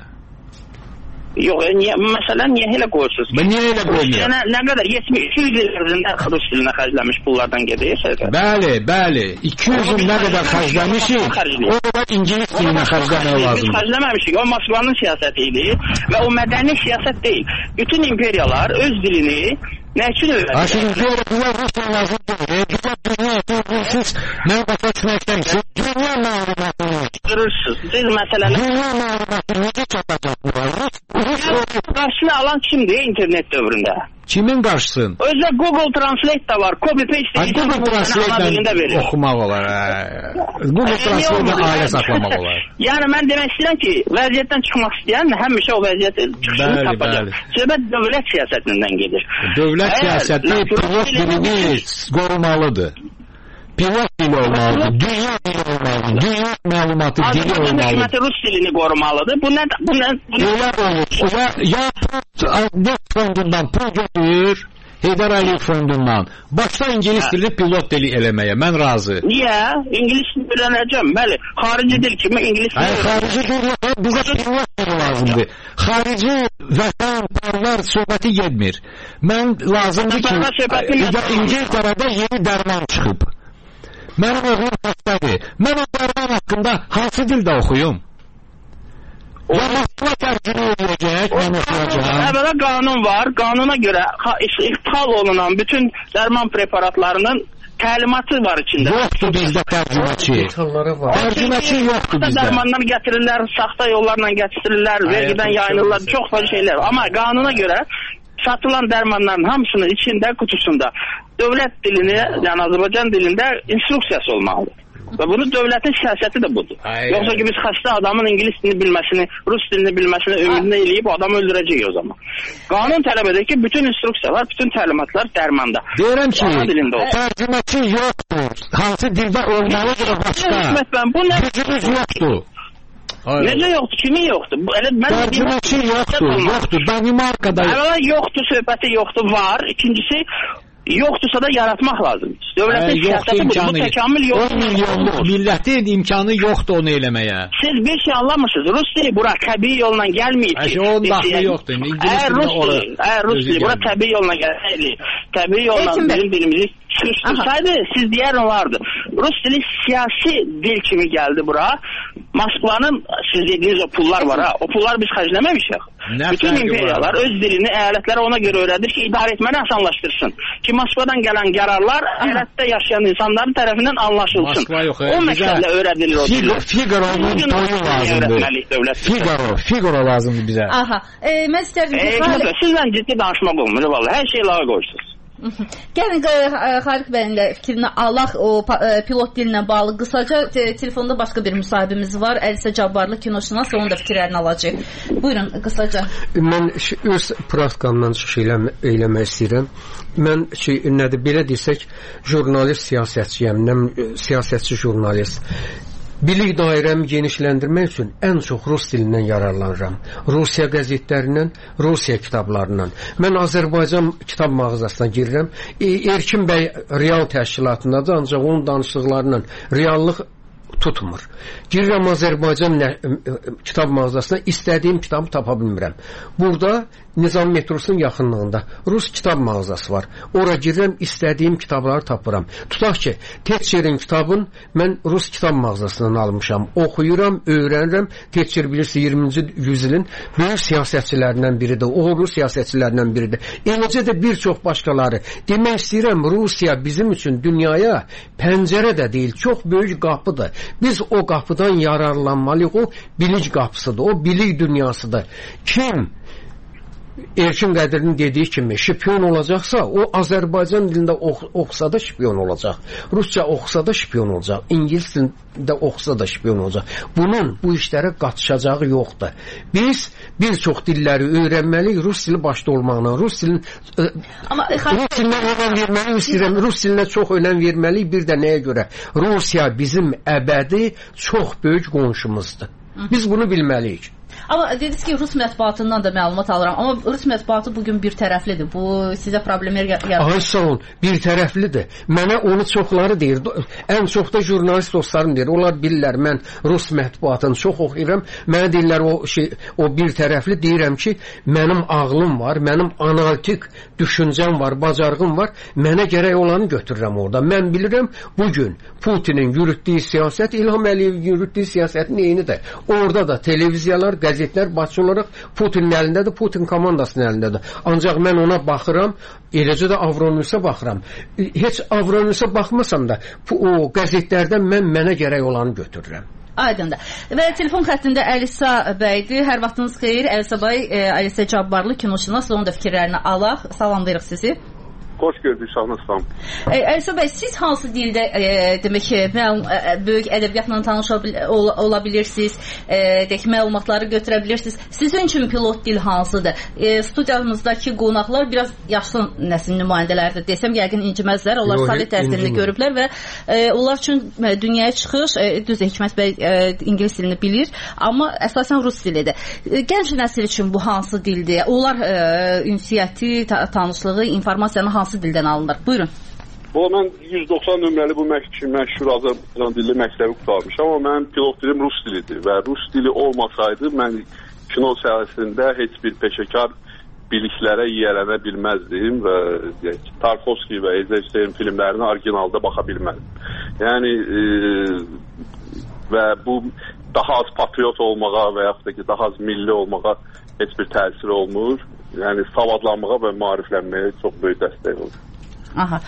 Yox, məsələn, niyə elə qoyursunuz? Niyə elə qoymuyor? Nə qədər? 70-200 il ərzində rus dilinə xərcləmiş pullardan gedir. Bəli. 200 il nə qədər xərcləmişik, o qədər ingilis dilinə xərcləmək lazımdır. Biz xərcləməmişik, o Moskvanın siyasəti idi və o mədəni siyasət deyil. Bütün imperiyalar öz dilini nə üçün öyrədir? Aşırı imperiyalar rus dilini lazım deyil. Güzel dünya, siz nə başa düşməkdənsiniz? Dünya məlumatını durursunuz. Siz məsələlər dünya məlumatını necə çatacaqlar? Qarşısını alan kimdir internet dövründə? Kimin qarşısın? Özdə Google Translate da var. Copy paste Google Translate oxumaq olar. Google Translate ailə saxlamaq olar. Yəni mən demək istəyirəm ki, vəziyyətdən çıxmaq istəyən həmişə o vəziyyəti çıxışını tapacaq. Söhbət dövlət siyasətindən gedir. Dövlət siyasəti pilot dilini qorumalıdır. Pilot dili olmalıdır, dünya dili olmalıdır, dünya məlumatı dili olmalıdır. Hökuməti rus dilini qorumalıdır. Bu nə? Onlar olur. Ya fondundan pul götürür, Heydər Əliyev fondundan. Başda ingilis dilini pilot dili eləməyə. Mən razı. Niyə? İngilis dili öyrənəcəm. Bəli, xarici dil kimi ingilis dili. Xarici dil yox, bizə pilot dili lazımdır. Xarici vətən, parlar söhbəti getmir. Mən lazımdır ki, İngiltərədə yeni dərman çıxıb. Mənim oğlum xəstədir. Mən o dərman haqqında hansı dildə oxuyum? Ya Moskva tərcümə edəcək, mən oxuyacağım. Əvvəla qanun var. Qanuna görə ixtihal olunan bütün dərman preparatlarının təlimatı var içində. Yoxdur bizdə tərcüməçi. Tərcüməçi yoxdur bizdə. Dərmanlar gətirirlər, saxta yollarla gətirirlər, vergidən yayınırlar, çox fazla şeylər. Amma qanuna görə satılan dərmanların hamısının içində, kutusunda dövlət dilini, yəni Azərbaycan dilində instruksiyası olmalıdır. Və bunu dövlətin siyasəti də budur. Yoxsa ki biz xəstə adamın ingilis dilini bilməsini, rus dilini bilməsini ümidini eləyib o adamı öldürəcək o zaman. Qanun tələb edir ki, bütün instruksiyalar, bütün təlimatlar dərmanda. Deyirəm ki, tərcüməçi yoxdur. Hansı dildə olmalıdır başqa? Gücümüz yoxdur. Necə yoxdur? Kimin yoxdur? Tərcüməçi yoxdur. Danimarkada yoxdur, söhbəti yoxdur, var. İkincisi, yoxdursa da yaratmaq lazımdır. Dövlətin siyasəti bu təkamül yoxdur. 10 milyonluq millətin imkanı yoxdur onu eləməyə. Siz bir şey anlamırsınız. Rus dili bura təbii yolla gəlməyib ki. Onun daxili yoxdur. Əgər Rus dili bura təbii yolla gəlsəydi, təbii yolla bizim dilimizi çıxışdırsaydı, siz deyər olardı. Rus dili siyasi dil kimi gəldi bura. Moskvanın, siz dediyiniz o pullar var ha, o pullar biz xərcləməmişik. Bütün imperiyalar öz dilini əyalətlərə ona görə öyrədir ki, idarə etməni asanlaşdırsın. Ki Moskvadan gələn qərarlar əyalətdə yaşayan insanların tərəfindən anlaşılsın. O məqsədlə öyrədilir o dil. Figaro'nun toyu lazımdır. Figaro lazımdır bizə. Aha. Mən istərdim ki, sizlə ciddi danışmaq olmur vallahi. Hər şey lağa qoyursunuz. Gəlin Xaliq bəyin fikrini alaq o pilot dilinə bağlı. Qısaca telefonda başqa bir müsahibimiz var. Əlisə Cabbarlı kinoşünas, onun da fikirlərini alacaq. Buyurun, qısaca. Mən öz praktikamdan çıxış eləmək istəyirəm. Mən nədir belə desək, jurnalist siyasətçiyəm, siyasətçi jurnalist. Bilik dairəmi genişləndirmək üçün ən çox rus dilindən yararlanıram. Rusiya qəzetlərindən, Rusiya kitablarından. Mən Azərbaycan kitab mağazasına girirəm. Erkin bəy real təşkilatındadır, ancaq onun danışdıqlarından reallıq tutmur. Girirəm Azərbaycan kitab mağazasına, istədiyim kitabı tapa bilmirəm. Burada Nizam metrosunun yaxınlığında Rus kitab mağazası var. Ora girirəm, istədiyim kitabları tapıram. Tutaq ki, Tetcherin kitabın mən Rus kitab mağazasından almışam. Oxuyuram, öyrənirəm. Tetcher bilirsə 20-ci yüzilin böyük siyasətçilərindən biridir. Uğurlu siyasətçilərindən biridir. Eləcə də bir çox başqaları. Demək istəyirəm, Rusiya bizim üçün dünyaya pəncərə də deyil, çox böyük qapıdır. Biz o qapıdan yararlanmalıyıq. O bilik qapısıdır, o bilik dünyasıdır. Kim Erkin Qədir'in dediyi kimi şpion olacaqsa, o Azərbaycan dilində oxusa da şpion olacaq. Rusça oxusa da şpion olacaq. İngilis dilində oxusa da şpion olacaq. Bunun bu işlərə qatışacağı yoxdur. Biz bir çox dilləri öyrənməliyik, Rus dili başda olmaqla. Rus dilinə önəm verməliyik, istəyirəm. Rus dilinə çox önəm verməliyik. Bir də nəyə görə? Rusiya bizim əbədi çox böyük qonşumuzdur. Biz bunu bilməliyik. Amma dediniz ki, Rus mətbuatından da məlumat alıram. Amma Rus mətbuatı bugün bir tərəflidir. Bu sizə problemlər yaradır. Ay sağ olun, bir tərəflidir. Mənə onu çoxları deyir. Ən çox da jurnalist dostlarım deyir. Onlar bilirlər, mən Rus mətbuatını çox oxuyuram. Mənə deyirlər o bir tərəfli. Deyirəm ki, mənim ağlım var, mənim analitik düşüncəm var, bacarığım var. Mənə gərək olanı götürürəm orada. Mən bilirəm, bugün Putinin yürütdüyü siyasət, İlham Əliyevin yürütdüyü siyasətin eynidir. Orada da televiziyalar, qəzetlər baş olaraq Putinin əlindədir, Putin komandasının əlindədir. Ancaq mən ona baxıram, eləcə də Avronewsə baxıram. Heç Avronewsə baxmasam da o qəzetlərdən mənə gərək olanı götürürəm. Aydındır. Və telefon xəttində Əlisa bəydir. Hər vaxtınız xeyir. Əlisa bəy, Əlisa Cabbarlı kinoşünas, onun da fikirlərini alaq. Salamlayırıq sizi. Xoş gördük, sağ-ol. Əlisa bəy, siz hansı dildə demək ki, böyük ədəbiyyatla tanış ola bilirsiniz, məlumatları götürə bilirsiniz? Sizin üçün pilot dil hansıdır? Studiyamızdakı qonaqlar biraz yaşlı nəsil nümayəndələridir desəm, yəqin inciməzlər. Onlar Sovet təhsilini görüblər və onlar üçün dünyaya çıxış, düz Hikmət bəy ingilis dilini bilir, amma əsasən rus dilidir. Gənc nəsil üçün bu hansı dildir? Onlar ünsiyyəti, tanışlığı, informasiyanı hansı dildən alınır? Buyurun. Mən 190 nömrəli bu məşhur Azərbaycan dilli məktəbi qutarmışam, amma mənim pilot dilim rus dilidir və rus dili olmasaydı mən kino sahəsində heç bir peşəkar biliklərə yiyələnə bilməzdim və Tarkovski və Eisenstein filmlərini orijinalda baxa bilməzdim. Yəni və bu daha az patriot olmağa və yaxud da ki, daha az milli olmağa heç bir təsir olmur. Yəni savadlanmağa və maariflənməyə çox böyük dəstək olur. Aha.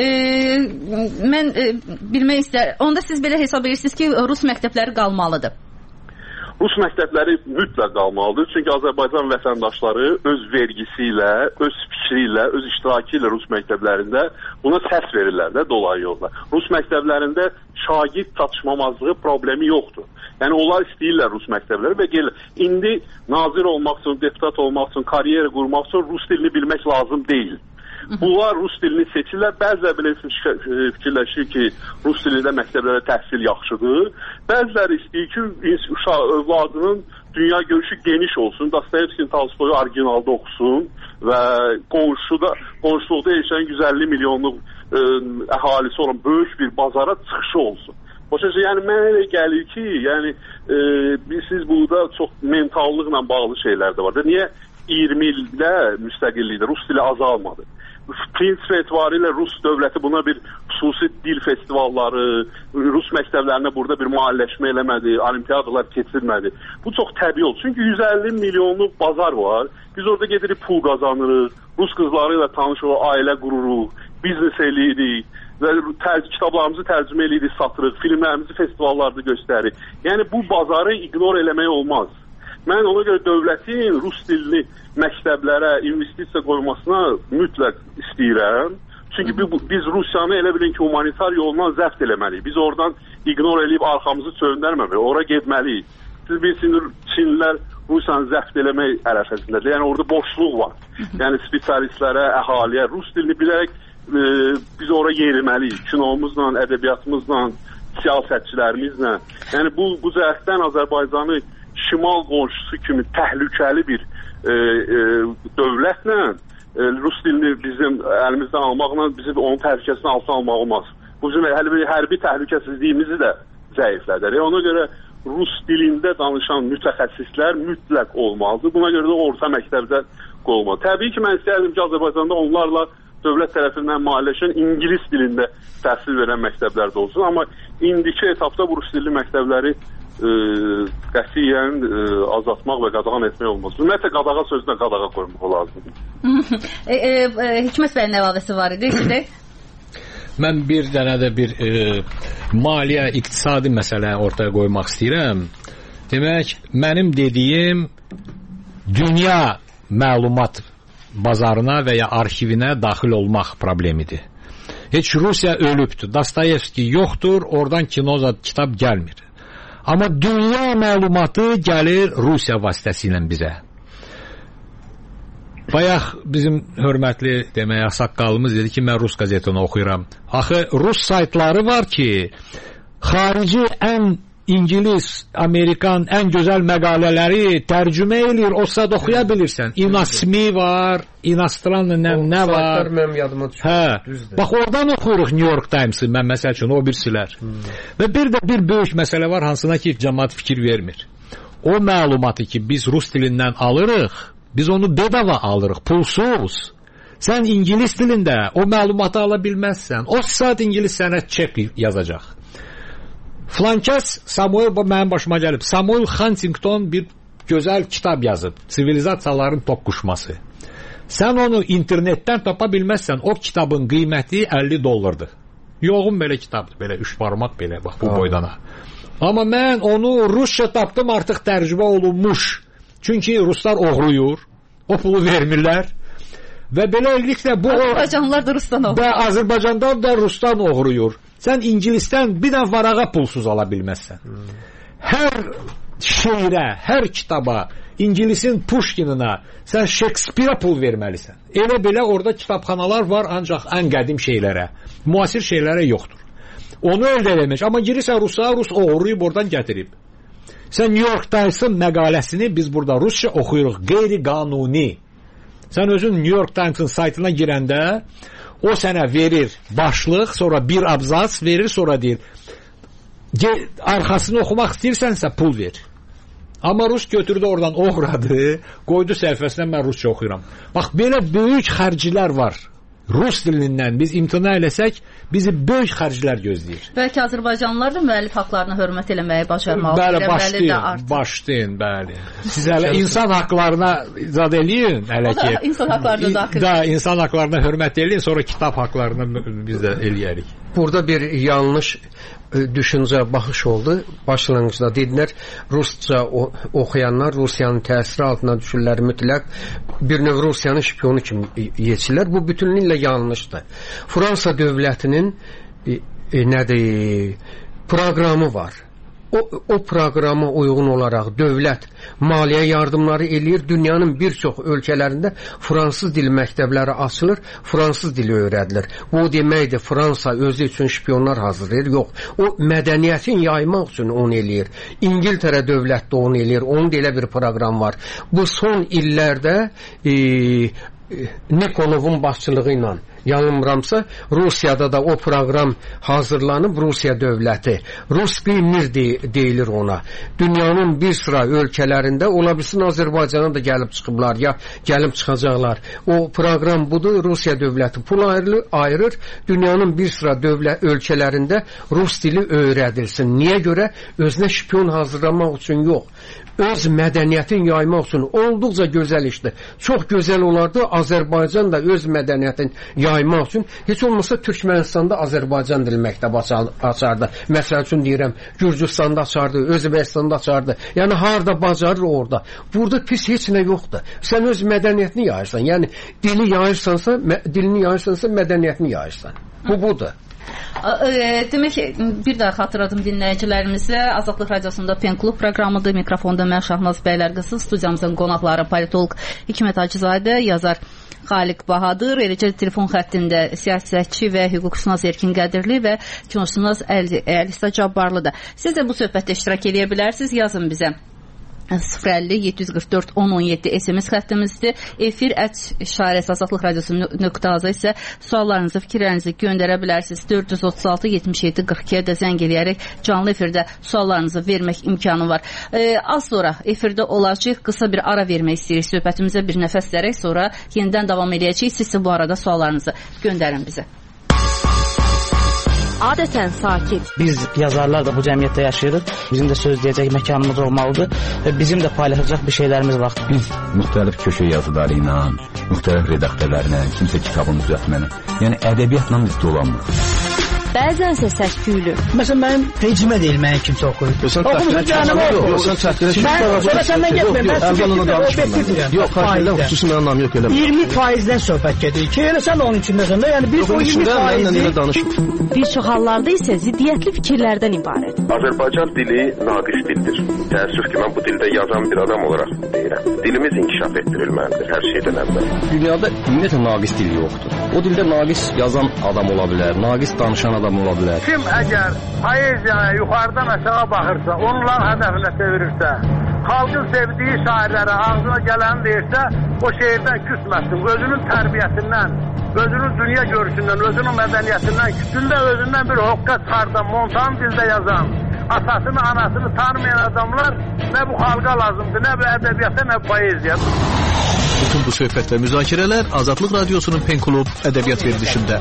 Mən bilmək istəyirəm. Onda siz belə hesab edirsiniz ki, Rus məktəbləri qalmalıdır. Rus məktəbləri mütləq qalmalıdır. Çünki Azərbaycan vətəndaşları öz vergisi ilə, öz fikri ilə, öz iştirakı ilə Rus məktəblərində buna səs verirlər də dolayı yolla. Rus məktəblərində şagird çatışmamazlığı problemi yoxdur. Yəni onlar istəyirlər Rus məktəbləri və indi nazir olmaq üçün, deputat olmaq üçün, karyera qurmaq üçün Rus dilini bilmək lazım deyil. Bunlar Rus dilini seçirlər. Bəziləri belə fikirləşir ki, Rus dilində məktəblərdə təhsil yaxşıdır. Bəziləri istəyir ki, övladının dünya görüşü geniş olsun. Dostoyevskinin Tolstoyu orijinalda oxusun və qonşuluqda yaşayan 150 milyonluq əhalisi olan böyük bir bazara çıxışı olsun. Başa yəni mənə elə gəlir ki, yəni siz burada çox mentallıqla bağlı şeylər də var. Niyə 20 ildə müstəqillikdə Rus dili azalmadı? Prinsip etibarilə Rus dövləti buna bir xüsusi dil festivalları, Rus məktəblərinə burada bir mahalləşmə eləmədi, olimpiyadalar keçirmədi. Bu çox təbii oldu. Çünki 150 milyonluq bazar var. Biz orada gedirik pul qazanırıq, Rus qızları ilə tanış olub ailə qururuq, biznes eləyirik və kitablarımızı tərcümə eləyirik, satırıq, filmlərimizi festivallarda göstəririk. Yəni bu bazarı ignor eləmək olmaz. Mən ona görə dövlətin Rus dilli məktəblərə investisiya qoymasına mütləq istəyirəm. Çünki biz Rusiyanı elə bilin ki, humanitar yolundan zəbt eləməliyik. Biz oradan ignor eləyib arxamızı çöndərməməliyik. Ora getməliyik. Siz bilirsiniz, Çinlilər Rusiyanı zəbt eləmək ərəfəsindədir. Yəni orada boşluq var. Yəni spesialistlərə, əhaliyə Rus dilini bilərək biz ora yeriməliyik. Kinomuzla, ədəbiyyatımızla, siyasətçilərimizlə. Yəni bu cəhətdən Azərbaycanı şimal qonşusu kimi təhlükəli bir dövlətlə Rus dilini bizim əlimizdən almaqla bizim onun təhlükəsini altına almaq olmaz. Bu bizim hərbi təhlükəsizliyimizi də zəiflədir. Ona görə Rus dilində danışan mütəxəssislər mütləq olmalıdır. Buna görə də orta məktəbdə qoyulmalı. Təbii ki, mən istəyərdim ki, Azərbaycanda onlarla dövlət tərəfindən maliyyələşən ingilis dilində təhsil verən məktəblər də olsun. Amma indiki etapda bu Rus dilli məktəbləri qətiyyən azaltmaq və qadağan etmək olmaz. Ümumiyyətlə qadağa sözünə qadağa qoymaq lazımdır. Hikmət bəyin əlavəsi var idi. Mən bir dənə də bir maliyyə, iqtisadi məsələ ortaya qoymaq istəyirəm. Demək, mənim dediyim dünya məlumat bazarına və ya arxivinə daxil olmaq problemidir. Heç Rusiya ölübdür, Dostoyevski yoxdur, oradan kitab gəlmir. Amma dünya məlumatı gəlir Rusiya vasitəsilə bizə. Bayaq bizim hörmətli demək, saqqalımız dedi ki, mən Rus qəzetini oxuyuram. Axı, Rus saytları var ki, xarici ən İngilis, Amerikan ən gözəl məqalələri tərcümə eləyir, o saat oxuya bilirsən. İnasmi var, inastranlı nə var. Mənim yadıma düşür. Hə. Bax oradan oxuyuruq New York Times-ı, mən məsəl üçün o birsilər. Və bir də bir böyük məsələ var, hansına ki cəmaət fikir vermir. O məlumatı ki biz rus dilindən alırıq, biz onu bedava alırıq, pulsuz. Sən ingilis dilində o məlumatı ala bilməzsən. O saat ingilis sənə çek yazacaq. Flankəs Samuel, mənim başıma gəlib. Samuel Huntington bir gözəl kitab yazıb. Sivilizasiyaların toqquşması. Sən onu internetdən tapa bilməzsən. O kitabın qiyməti $50. Yoğun belə kitabdır. Belə 3 barmaq belə bax bu boydana. Amma mən onu rusca tapdım, artıq tərcümə olunmuş. Çünki ruslar oğruyur. O pulu vermirlər. Və beləliklə bu Azərbaycanlılar da rusdan oğruyur. Və Azərbaycandan da rusdan oğruyur. Sən ingilisdən bir də varağa pulsuz ala bilməzsən. Hər şeirə, hər kitaba, ingilisin Pushkinina sən Shakespeare pul verməlisən. Elə belə orada kitabxanalar var, ancaq ən qədim şeylərə, müasir şeylərə yoxdur. Onu əldə eləmək. Amma girirsən Rusa, Rus oğruyub oradan gətirib. Sən New York Times-ın məqaləsini biz burada rusca oxuyuruq. Qeyri-qanuni. Sən özün New York Times-ın saytına girəndə o sənə verir başlıq, sonra bir abzas verir, sonra deyir arxasını oxumaq istəyirsənsə pul ver. Amma Rus götürdü oradan oğradı, qoydu səhifəsinə mən rusca oxuyuram. Bax, belə böyük xərclər var. Rus dilindən biz imtina eləsək, bizi böyük xərclər gözləyir. Bəlkə Azərbaycanlılar da müəllif haqlarına hörmət eləməyi bacarmalıdır. Bəli, başlayın, bəli. Siz hələ insan haqlarına zad eləyin, hələ ki. İnsan haqlarına daxil. Da, insan haqlarına hörmət eləyin, sonra kitab haqlarına biz də eləyərik. Burada bir yanlış düşüncə, baxış oldu. Başlanğıcda dedilər, rusca oxuyanlar Rusiyanın təsiri altına düşürlər mütləq. Bir növ Rusiyanın şpionu kimi yetişirlər. Bu bütünlüklə yanlışdır. Fransa dövlətinin proqramı var. O proqrama uyğun olaraq dövlət maliyyə yardımları eləyir. Dünyanın bir çox ölkələrində fransız dili məktəbləri açılır, fransız dili öyrədilir. Bu deməkdir, Fransa özü üçün şpionlar hazırlayır. Yox, o mədəniyyətin yaymaq üçün onu eləyir. İngiltərə dövlət də onu eləyir. Onun da elə bir proqram var. Bu son illərdə Nikolovun başçılığı ilə yanılmıramsa Rusiyada da o proqram hazırlanıb. Rusiya dövləti Ruski Mir deyilir ona. Dünyanın bir sıra ölkələrində, ola bilsin Azərbaycana da gəlib çıxıblar ya gəlib çıxacaqlar. O proqram budur. Rusiya dövləti pul ayırır. Dünyanın bir sıra ölkələrində Rus dili öyrədilsin. Niyə görə? Özünə şpion hazırlamaq üçün yox. Öz mədəniyyətin yaymaq üçün olduqca gözəl işdir. Çox gözəl olardı Azərbaycan da öz mədəniyyətin yaymaq üçün heç olmasa Türkmənistanda Azərbaycan dili məktəbi açardı. Məsəl üçün deyirəm, Gürcüstanda açardı, Özbəkistanda açardı. Yəni harda bacarır orada. Burada pis heç nə yoxdur. Sən öz mədəniyyətini yayırsan. Yəni dilini yayırsansa mədəniyyətini yayırsan. Bu budur. Demək ki, bir daha xatırladım dinləyicilərimizə. Azadlıq Radiosunda Pen Klub proqramıdır. Mikrofonda mən Şahnaz Bəylərqızı, studiyamızın qonaqları politolog Hikmət Hacızadə, yazar Xaliq Bahadır, eləcə telefon xəttində siyasətçi və hüquqşünas Erkin Qədirli və kinoşünas Əlisa Cabbarlıdır. Siz də bu söhbətdə iştirak edə bilərsiniz. Yazın bizə. 050-744-1017 SMS xəttimizdir. efir@azadlıqradiosu.az isə suallarınızı, fikirlərinizi göndərə bilərsiniz. 436-77-42-yə də zəng eləyərək canlı efirdə suallarınızı vermək imkanı var. Az sonra efirdə olacaq, qısa bir ara vermək istəyirik. Söhbətimizə bir nəfəs verək, sonra yenidən davam edəcəyik. Siz bu arada suallarınızı göndərin bizə. Adətən sakit. Biz yazarlar da bu cəmiyyətdə yaşayırıq. Bizim də söz deyəcək məkanımız olmalıdır və bizim də paylaşacaq bir şeylərimiz var. Biz müxtəlif köşə yazıları ilə, müxtəlif redaktörlərlə, kimsə kitabını düzəltməklə, yəni ədəbiyyatla biz dolanmırıq. Bəzənsə səs-küylü. Məsələn, mənim rejimə deyil, mənim kimsə oxuyur. Oxumusun canım oxuyur. Sonra səndən getməyim. Mən obyektiv yox, xarşıdan xüsusi mənim anlamı yox elə. 20%-dən söhbət gedir ki, elə sən onun içindəsən də, yəni bir o 20%-i. Bir çox hallarda isə ziddiyyətli fikirlərdən ibarət. Azərbaycan dili naqis dildir. Təəssüf ki, mən bu dildə yazan bir adam olaraq deyirəm. Dilimiz inkişaf etdirilməlidir hər şeydən əvvəl. Dünyada ümumiyyətlə naqis dil yoxdur. O dildə naqis yazan adam ola bilər, naqis danışan adam ola bilər. Kim əgər poeziyaya yuxarıdan aşağı baxırsa, onların hədəfinə çevirirsə, xalqın sevdiyi şairlərə ağzına gələni deyirsə, o şeirdən küsməsin. Özünün tərbiyəsindən, özünün dünya görüşündən, özünün mədəniyyətindən, küsündə özündən bir hoqqa çıxardan, montan dildə yazan, atasını, anasını tanımayan adamlar nə bu xalqa lazımdır, nə bu ədəbiyyata, nə bu poeziya. Bütün bu söhbət və müzakirələr Azadlıq Radiosunun Pen Klub ədəbiyyat verilişində.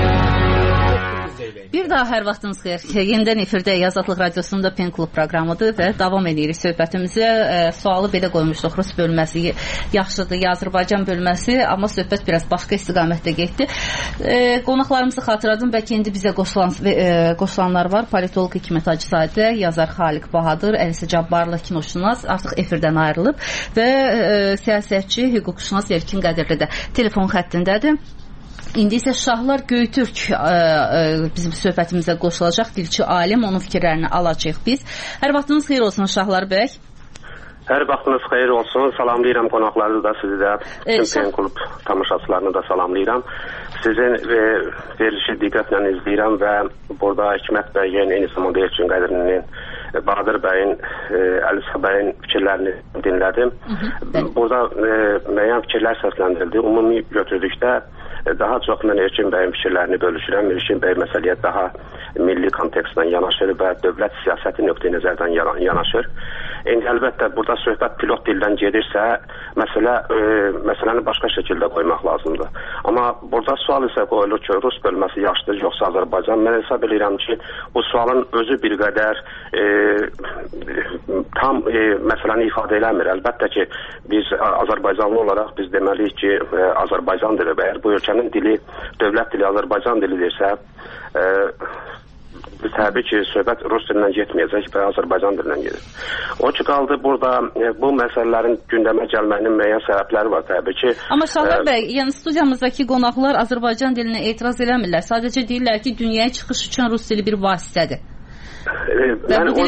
Bir daha hər vaxtınız xeyir. Yenidən efirdəyik. Azadlıq Radiosunda Pen Klub proqramıdır və davam edirik söhbətimizə. Sualı belə qoymuşduq. Rus bölməsi yaxşıdır, ya Azərbaycan bölməsi, amma söhbət biraz başqa istiqamətdə getdi. Qonaqlarımızı xatırladım. Bəlkə indi bizə qoşulanlar var. Politolog Hikmət Hacızadə, yazar Xaliq Bahadır, Əlisə Cabbarlı kinoşünas artıq efirdən ayrılıb və siyasətçi, hüquqşünas Erkin Qədirli də telefon xəttindədir. İndi isə Şahlar Göytürk bizim söhbətimizə qoşulacaq. Dilçi alim, onun fikirlərini alacağıq biz. Hər vaxtınız xeyir olsun Şahlar bəy. Hər vaxtınız xeyir olsun. Salamlayıram qonaqları da, sizi də, Pen Klub tamaşaçılarını da salamlayıram. Sizin verilişi diqqətlə izləyirəm və burada Hikmət bəyin, eyni zamanda Erkin Qədirlinin, Bahadır bəyin, Əlisə bəyin fikirlərini dinlədim. Burada müəyyən fikirlər səsləndirildi. Ümumi götürdükdə daha çox mən Erkin bəyin fikirlərini bölüşürəm. Erkin bəy məsələyə daha milli kontekstdən yanaşır və dövlət siyasəti nöqteyi nəzərdən yanaşır. İndi əlbəttə burada söhbət pilot dildən gedirsə, məsələni başqa şəkildə qoymaq lazımdır. Amma burada sual isə qoyulur ki, Rus bölməsi yaxşıdır, yoxsa Azərbaycan. Mən hesab edirəm ki, bu sualın özü bir qədər tam məsələni ifadə eləmir. Əlbəttə ki, biz Azərbaycanlı olaraq biz deməliyik ki, Azərbaycan dili və bu ölkənin dili, dövlət dili Azərbaycan dilidirsə, təbii ki, söhbət Rus dilindən getməyəcək və Azərbaycan dilindən gedir. O ki, qaldı burada bu məsələlərin gündəmə gəlməyinin müəyyən səbəbləri var təbii ki. Amma Şahlar bəy, yəni studiyamızdakı qonaqlar Azərbaycan dilinə etiraz eləmirlər. Sadəcə deyirlər ki, dünyaya çıxış üçün Rus dili bir vasitədir. Mən o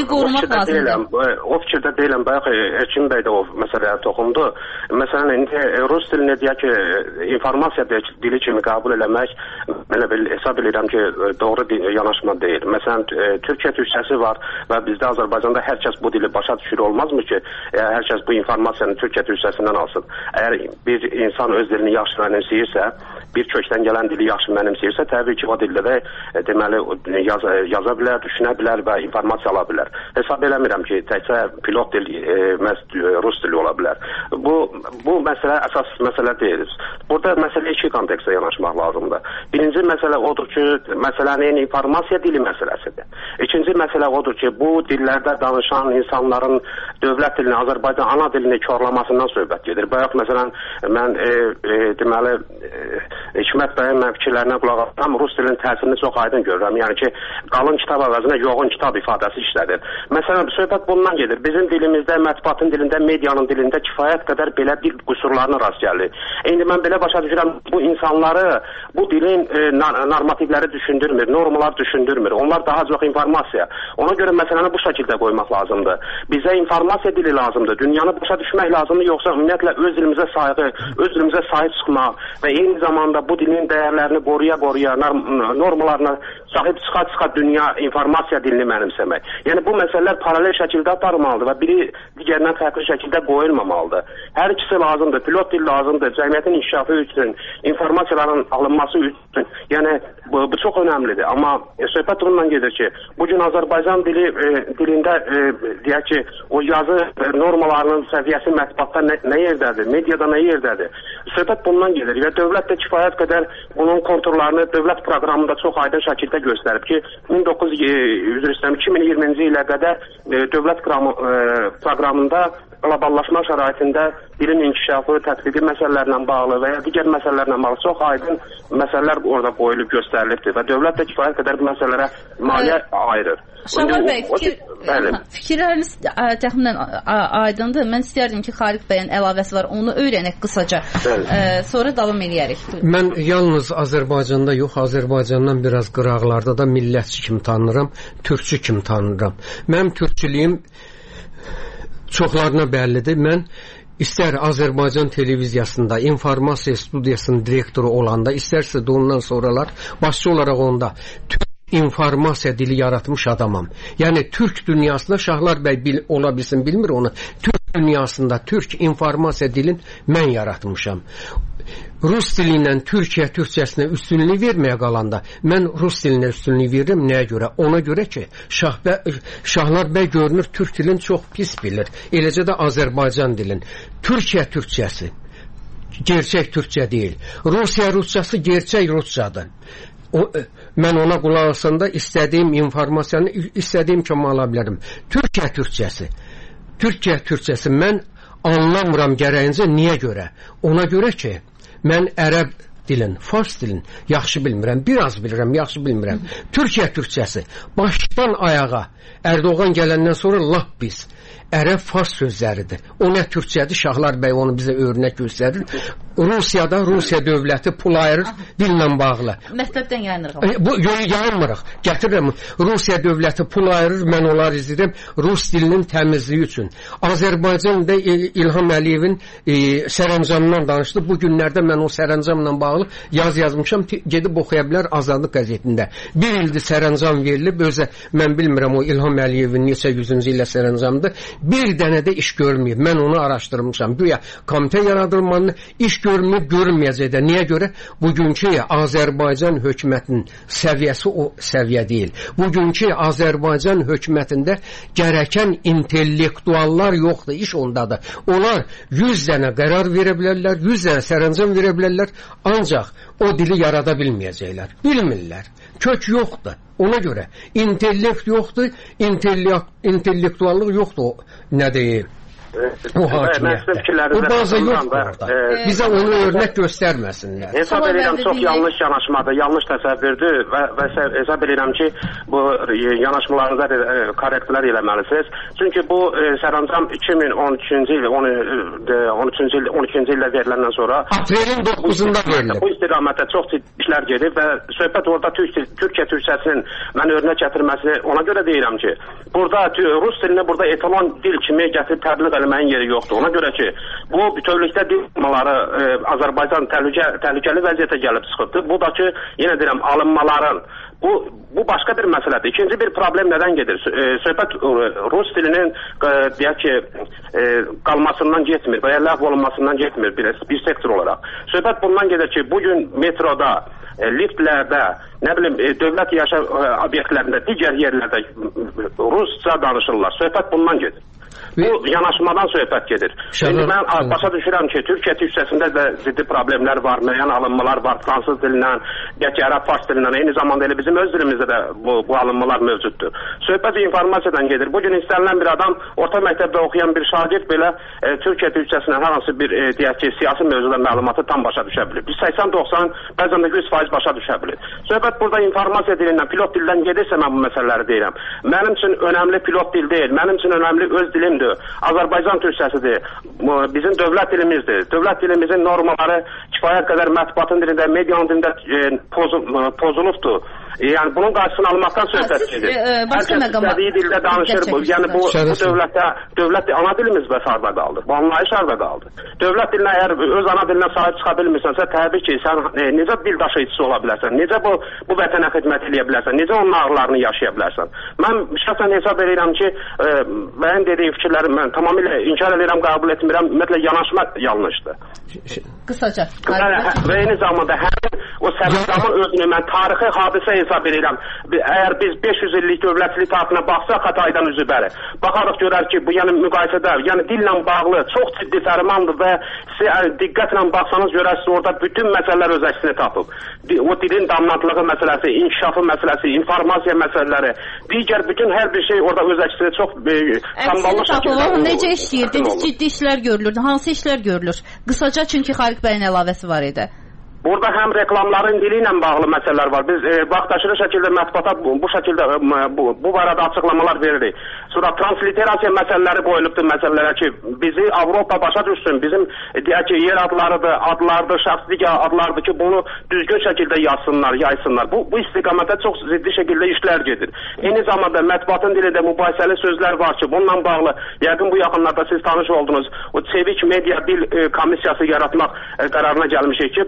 fikirdə deyiləm. Bayaq Erkin bəy də o məsələyə toxundu. Məsələn, indi Rus dilini deyək ki, informasiya dili kimi qəbul eləmək hesab edirəm ki, doğru yanaşma deyil. Məsələn, Türkiyə türkçəsi var və bizdə Azərbaycanda hər kəs bu dili başa düşür, olmazmı ki, hər kəs bu informasiyanı Türkiyə türkçəsindən alsın. Əgər bir insan öz dilini yaxşı mənimsəyirsə, bir kökdən gələn dili yaxşı mənimsəyirsə, təbii ki, o dildə də deməli yaza bilər, düşünə bilər və informasiya ala bilər. Hesab eləmirəm ki, təkcə pilot dil Rus dili ola bilər. Bu məsələ əsas məsələ deyil. Burada məsələ iki kontekstə yanaşmaq lazımdır. Birinci məsələ odur ki, məsələnin informasiya dili məsələsidir. İkinci məsələ odur ki, bu dillərdə danışan insanların dövlət dilini, Azərbaycan ana dilini korlamasından söhbət gedir. Bayaq məsələn, mən deməli Hikmət bəyin fikirlərinə qulaq asam, Rus dilinin təsirini çox aydın görürəm. Yəni ki, qalın kitab əvəzinə yoğun kitab ifadəsi işlədir. Məsələn, söhbət bundan gedir. Bizim dilimizdə, mətbuatın dilində, medianın dilində kifayət qədər belə dil qüsurlarına rast gəlir. İndi mən belə başa düşürəm, bu insanları, bu dilin normativləri düşündürmür, normalar düşündürmür. Onlar daha çox informasiya. Ona görə məsələni bu şəkildə qoymaq lazımdır. Bizə informasiya dili lazımdır. Dünyanı başa düşmək lazımdır, yoxsa ümumiyyətlə öz dilimizə sayğı, öz dilimizə sahib çıxmaq və eyni zamanda bu dilin dəyərlərini qoruya-qoruya, normalarına sahib çıxa-çıxa dünya informasiya dilini mənimsəmək. Yəni bu məsələlər paralel şəkildə aparılmalıdır və biri digərindən fərqli şəkildə qoyulmamalıdır. Hər ikisi lazımdır. Pilot dil lazımdır. Cəmiyyətin inkişafı üçün, informasiyaların alınması üçün. Yəni bu çox önəmlidir. Amma söhbət ondan gedir ki, bugün Azərbaycan dilində deyək ki, o yazı normalarının səviyyəsi mətbuatda nə yerdədir, mediada nə yerdədir? Söhbət bundan gedir və dövlət də kifayət qədər bunun konturlarını dövlət proqramında çox aydın şəkildə göstərib ki, 2020-ci ilə qədər dövlət proqramında qloballaşma şəraitində dilin inkişafı, tətbiqi məsələlərlə bağlı və ya digər məsələlərlə bağlı çox aydın məsələlər orada qoyulub göstərilibdir və dövlət də kifayət qədər bu məsələlərə maliyyə ayırır. Şahlar bəy, fikirləriniz təxminən aydındır. Mən istərdim ki, Xaliq bəyin əlavəsi var, onu öyrənək qısaca. Sonra davam eləyərik. Mən yalnız Azərbaycanda yox, Azərbaycandan biraz qıraqlarda da millətçi kimi tanınıram, türkçü kimi tanınıram. Mənim türkçülüyüm çoxlarına bəllidir. Mən İstər Azərbaycan televiziyasında, informasiya studiyasının direktoru olanda, istərsə də ondan sonralar başçı olaraq onda informasiya dili yaratmış adamam. Yəni Türk dünyasında Şahlar bəy ola bilsin, bilmir onu. Türk dünyasında Türk informasiya dilin mən yaratmışam. Rus dili ilə Türkiyə türkçəsinə üstünlük verməyə qalanda mən Rus dilinə üstünlük verirəm. Nəyə görə? Ona görə ki, Şahlar bəy görünür Türk dilini çox pis bilir. Eləcə də Azərbaycan dilin. Türkiyə türkçəsi gerçək türkçə deyil. Rusiya rusçası gerçək rusçadır. Mən ona qulaq asanda istədiyim informasiyanı istədiyim kimi ala bilərəm. Türkiyə türkçəsi mən anlamıram gərəyincə. Niyə görə? Ona görə ki, mən ərəb dilin, fars dilin yaxşı bilmirəm, biraz bilirəm, yaxşı bilmirəm. Türkiyə türkçəsi başdan ayağa Erdoğan gələndən sonra lap pis. Ərəb fars sözləridir. O nə türkçədir? Şahlar bəy onu bizə örnək göstərir. Rusiyada Rusiya dövləti pul ayırır dillə bağlı. Məktəbdən yayınırıq. Bu yayınmırıq. Gətirirəm. Rusiya dövləti pul ayırır, mən onları izləyirəm Rus dilinin təmizliyi üçün. Azərbaycanda İlham Əliyevin sərəncamından danışdı. Bu günlərdə mən o sərəncamla bağlı yazmışam. Gedib oxuya bilər Azadlıq qəzetində. Bir ildir sərəncam verilib. Özə mən bilmirəm o İlham Əliyevin neçə yüzüncü ilə sərəncamdır. Bir dənə də iş görməyib. Mən onu araşdırmışam. Güya komitə yaradılmanı iş görməyib, görməyəcək də. Niyə görə? Bugünkü Azərbaycan hökumətinin səviyyəsi o səviyyə deyil. Bugünkü Azərbaycan hökumətində gərəkən intellektuallar yoxdur. İş ondadır. Onlar 100 dənə qərar verə bilərlər, 100 dənə sərəncam verə bilərlər. Ancaq o dili yarada bilməyəcəklər. Bilmirlər. Kök yoxdur. Ona görə intellekt yoxdur, intellektuallıq yoxdur. Nə deyir? O hakimiyyətdə. O bazı yoxdur orada. Bizə onu örnək göstərməsinlər. Hesab edirəm, çox yanlış yanaşmadır, yanlış təsəvvürdür və hesab edirəm ki, bu yanaşmalarınıza korrektlər eləməlisiniz. Çünki bu sərəncam 2013-cü il 12-ci ildə veriləndən sonra aprelin 9-unda verilib. Bu istiqamətdə çox ciddi işlər gedir və söhbət orada Türkiyə türkçəsinin mən örnək gətirməsini ona görə deyirəm ki, burada Rus dilini burada etalon dil kimi gətirib təbliğ eləməyin yeri yoxdur. Ona görə ki, bu bütövlükdə dil alınmaları Azərbaycan təhlükəli vəziyyətə gəlib çıxıbdır. Bu da ki, yenə deyirəm, alınmaların bu başqa bir məsələdir. İkinci bir problem nədən gedir? Söhbət Rus dilinin deyək ki, qalmasından getmir və ya ləğv olunmasından getmir bir sektor olaraq. Söhbət bundan gedir ki, bugün metroda, liftlərdə, nə bilim, dövlət yaşam obyektlərində, digər yerlərdə Rusca danışırlar. Söhbət bundan gedir. Bu yanaşmadan söhbət gedir. Şimdi mən başa düşürəm ki, Türkiyə türkçəsində də ciddi problemlər var, müəyyən alınmalar var, fransız dilindən, ərəb fars dilindən, eyni zamanda elə bizim öz dilimizdə də bu alınmalar mövcuddur. Söhbət informasiyadan gedir. Bugün istənilən bir adam, orta məktəbdə oxuyan bir şagird belə Türkiyə türkçəsindən hər hansı bir deyək ki, siyasi mövzuda məlumatı tam başa düşə bilir. Bir 80-90, bəzən də 100% başa düşə bilir. Söhbət burada informasiya dilindən, pilot dildən gedirsə mən bu məsələləri deyirəm. Mənim üçün önəmli pilot dil deyil, mənim üçün önəmli öz dilimdir. Azərbaycan türkçəsidir. Bizim dövlət dilimizdir. Dövlət dilimizin normaları kifayət qədər mətbuatın dilində, medianın dilində pozulubdur. Yəni bunun qarşısını almaqdan söhbət gedir. Hər kəs istədiyi dildə danışır. Yəni bu dövlət ana dilimiz bəs harda qaldı? Bu anlayış harda qaldı? Dövlət dilinə əgər öz ana dilinə sahib çıxa bilmirsənsə, təbii ki, sən necə dil daşıyıcısı ola bilərsən? Necə bu vətənə xidmət edə bilərsən? Necə onun ağrılarını yaşaya bilərsən? Mən şəxsən hesab edirəm ki, mənim dediyim fikirləri mən tamamilə inkar edirəm, qəbul etmirəm. Ümumiyyətlə yanaşma yanlışdır. Qısaca. Və eyni zamanda həmin o sərəncamın özünü mən tarixi hadisə hesab edirəm. Əgər biz 500 illik dövlətçilik tarixinə baxsaq Xataydan üzü bəri, baxarıq görər ki, bu yəni müqayisədə, yəni dillə bağlı çox ciddi fərmandır və diqqətlə baxsanız görərsiniz orada bütün məsələlər öz əksini tapıb. O dilin dominantlığı məsələsi, inkişafı məsələsi, informasiya məsələləri, digər bütün hər bir şey orada öz əksini çox samballı şəkildə. Necə işləyirdiniz? Ciddi işlər görülür. Hansı işlər görülür? Qısaca, çünki Xaliq bəyin əlavəsi var idi. Burada həm reklamların dili ilə bağlı məsələlər var. Biz vaxtaşırı şəkildə mətbuata bu şəkildə bu barədə açıqlamalar veririk. Sonra transliterasiya məsələləri qoyulubdur məsələlərə ki, bizi Avropa başa düşsün. Bizim deyək ki, yer adlardır, şəxslik adlardır ki, bunu düzgün şəkildə yazsınlar, yaysınlar. Bu istiqamətdə çox ciddi şəkildə işlər gedir. Eyni zamanda mətbuatın dilində mübahisəli sözlər var ki, bununla bağlı yəqin bu yaxınlarda siz tanış oldunuz. O Çevik Media Dil Komissiyası yaratmaq qərarına gəlmişik ki, burada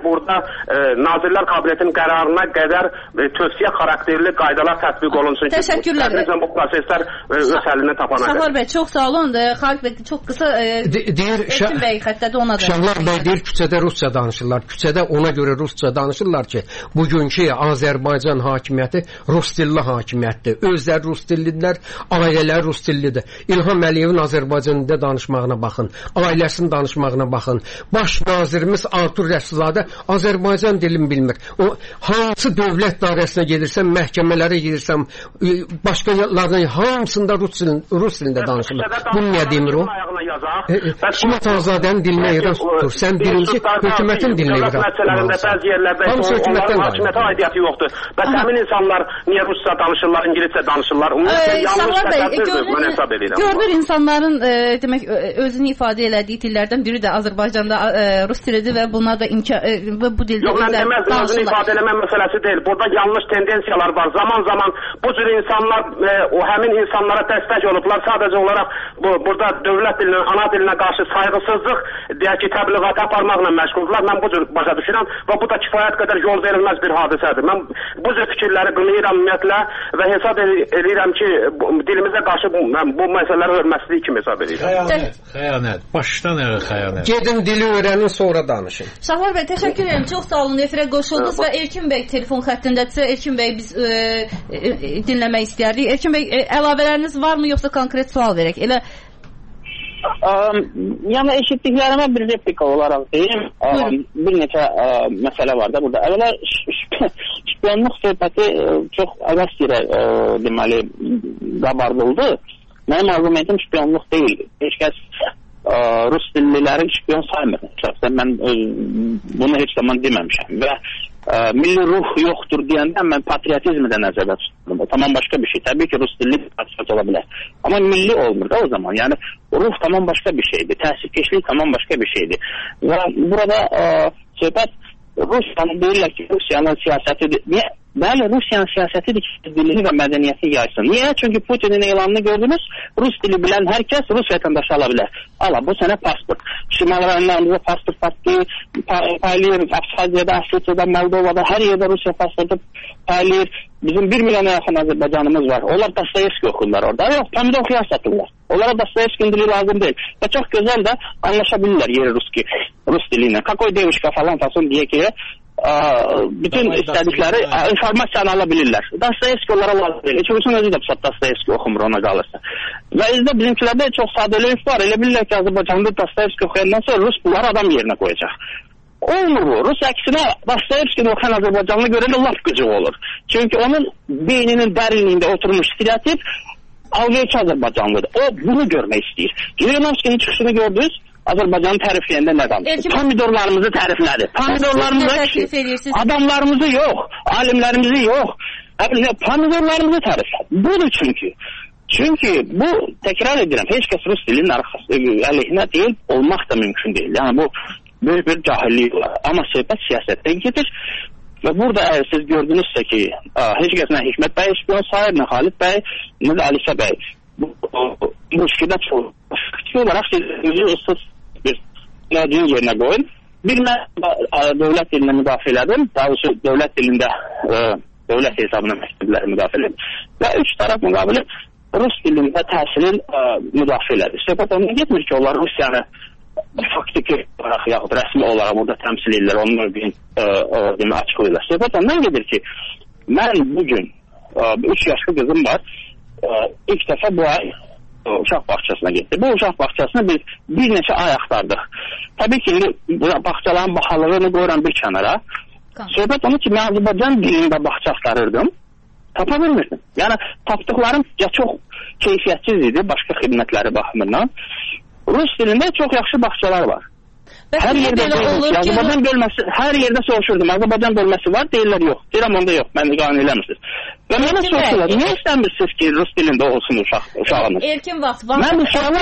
Nazirlər Kabinetinin qərarına qədər tövsiyə xarakterli qaydalar tətbiq olunsun ki, təşəkkürlər. Bu proseslər öz həllini tapana qədər. Səfər bəy, çox sağ olun. Xalq bəy, çox qısa Elçin bəy xəttədə ona da. Şahlar bəy deyir, küçədə rusca danışırlar. Küçədə ona görə rusca danışırlar ki, bugünkü Azərbaycan hakimiyyəti rus dilli hakimiyyətdir. Özləri rus dillidirlər, ailələr rus dillidir. İlham Əliyevin Azərbaycanda danışmağına baxın, ailəsinin danışmağına baxın. Baş nazirimiz Artur Rəsulzadə Azərbaycan dilini bilmir. O hansı dövlət dairəsinə gedirsən, məhkəmələrə gedirsən, başqalarının hamısında rus dilində danışırlar. Bunu nə demir o? Hikmət Azadənin dilinə etiraz tutur. Sən birinci hökumətin dilinə etiraz tutursan. Bəzi yerlərdə onların hakimiyyətə aidiyyəti yoxdur. Bəs həmin insanlar niyə rusca danışırlar, ingiliscə danışırlar? Yanlış təsəvvürdür, mən hesab edirəm. Görünür insanların demək özünü ifadə elədiyi dillərdən biri də Azərbaycanda rus dilidir və buna da bu dildə yox, mən deməzdim, özünü ifadə eləmə məsələsi deyil. Burada yanlış tendensiyalar var. Zaman bu cür insanlar o həmin insanlara dəstək olublar. Sadəcə olaraq burada dövlət dilinə, ana dilinə qarşı sayğısızlıq deyək ki, təbliğat aparmaqla məşğuldurlar. Mən bu cür başa düşürəm və bu da kifayət qədər yol verilməz bir hadisədir. Mən bu cür fikirləri qınayıram ümumiyyətlə və hesab edirəm ki, dilimizə qarşı bu məsələləri hörmətsizlik kimi hesab edirəm. Xəyanət, başdan ayağa xəyanət. Gedin dili öyrənin, sonra danışın. Şahlar bəy, təşəkkür edirəm. Çox sağ olun. Efirə qoşuldunuz və Elkin bəy telefon xəttindədirsə, Elkin bəy biz dinləmək istəyərdik. Elkin bəy, əlavələriniz varmı, yoxsa konkret sual verək? Elə yəni eşitdiklərimə bir replika olaraq deyim. Bir neçə məsələ var da burada. Əvvəla şpiyonluq söhbəti çox əvəz yerə deməli qabardıldı. Mənim argumentim şpiyonluq deyil. Heç kəs rus dilliləri şpiyon saymır. Mən bunu heç zaman deməmişəm və milli ruh yoxdur deyəndə mən patriotizmi də nəzərdə tuturam. O tamam başqa bir şey. Təbii ki, rus dilli patriot ola bilər. Amma milli olmur da o zaman. Yəni ruh tamam başqa bir şeydir. Təsirkeşlik tamam başqa bir şeydir. Və burada söhbət Rusiyanın deyirlər ki, Rusiyanın siyasətidir. Niyə? Bəli, Rusiyanın siyasətidir ki, dilini və mədəniyyəti yaysın. Niyə? Çünki Putinin elanını gördünüz, Rus dili bilən hər kəs Rus vətəndaşı ala bilər. Ala, bu sənə pasport. Şimal rayonlarımızda pasport paylayır, Abxaziyada, Əsliyada, Moldovada, hər yerdə Rusiya pasportu paylayır. Bizim 1 milyona yaxın Azərbaycanımız var. Onlar Dostoyevski oxurlar orada. Yox, pomidor xiyar satırlar. Onlara Dostoyevski'nin dili lazım deyil. Və çox gözəl də anlaşabilirlər yeri Rus dili ilə. Kakoy devuşka falan fason deyə ki, bütün istədikləri informasiyanı ala bilirlər. Dostoyevski onlara lazım deyil. Üçüncüsün özü də Dostoyevski oxumur ona qalırsa. Və izdə bizimkilərdə çox sadəliyik var. Elə bilirlər ki, Azərbaycanda Dostoyevski oxuyandan sonra Rus bunları adam yerinə qoyacaq. Olmur bu. Rus əksinə Dostoyevski'ni oxuyan Azərbaycanlı görəndə laf gücü olur. Çünki onun beyninin dərinliyində oturmuş stereotip algıçı Azərbaycanlıdır. O bunu görmək istəyir. Jirinovskinin çıxışını gördünüz, Azərbaycanı tərifləyəndə nə danışır? Pomidorlarımızı təriflədi. Pomidorlarımızı adamlarımızı yox, alimlərimizi yox. Pomidorlarımızı təriflədi. Budur çünki. Çünki bu, təkrar edirəm, heç kəs Rus dilinin əleyhinə deyil, olmaq da mümkün deyil. Yəni bu böyük bir cahillik var. Amma söhbət siyasətdən gedir. Və burada əgər siz gördünüzsə ki, heç kəs nə Hikmət bəy şpiyon sayır, nə Xalid bəy, nə də Alisə bəy. Bu fikirdə çox olaraq siz özü ıssız bir nədiyin yerinə qoyun. Bir mən dövlət dilinə müdafiə elədim. Daha doğrusu dövlət dilində dövlət hesabına məktəbləri müdafiə elədim. Və 3 tərəf müqabili Rus dilində təhsilin müdafiə elədi. Söhbət ondan getmir ki, onlar Rusiyanı faktiki olaraq yaxud rəsmi olaraq burada təmsil edirlər, onun mövqeyini açıqlayırlar. Söhbət ondan gedir ki, mən bugün 3 yaşlı qızım var, ilk dəfə bu ay uşaq bağçasına getdi. Bu uşaq bağçasına bir neçə ay axtardıq. Təbii ki, bağçaların bahalığını qoyuram bir kənara. Söhbət onu ki, mən Azərbaycan dilində bağça axtarırdım, tapa bilmirdim. Yəni, tapdıqlarım ya çox keyfiyyətsiz idi, başqa xidmətləri baxımından. Rus dilində çox yaxşı bağçalar var. Hər yerdə Azərbaycan bölməsi, hər yerdə soruşurdum. Azərbaycan bölməsi var, deyirlər yox. Deyirəm onda yox, mən qanun eləmirsiniz. Və mənə soruşurlar, niyə istəmirsiniz ki, Rus dilində olsun uşağınız? Erkin vaxt. Mən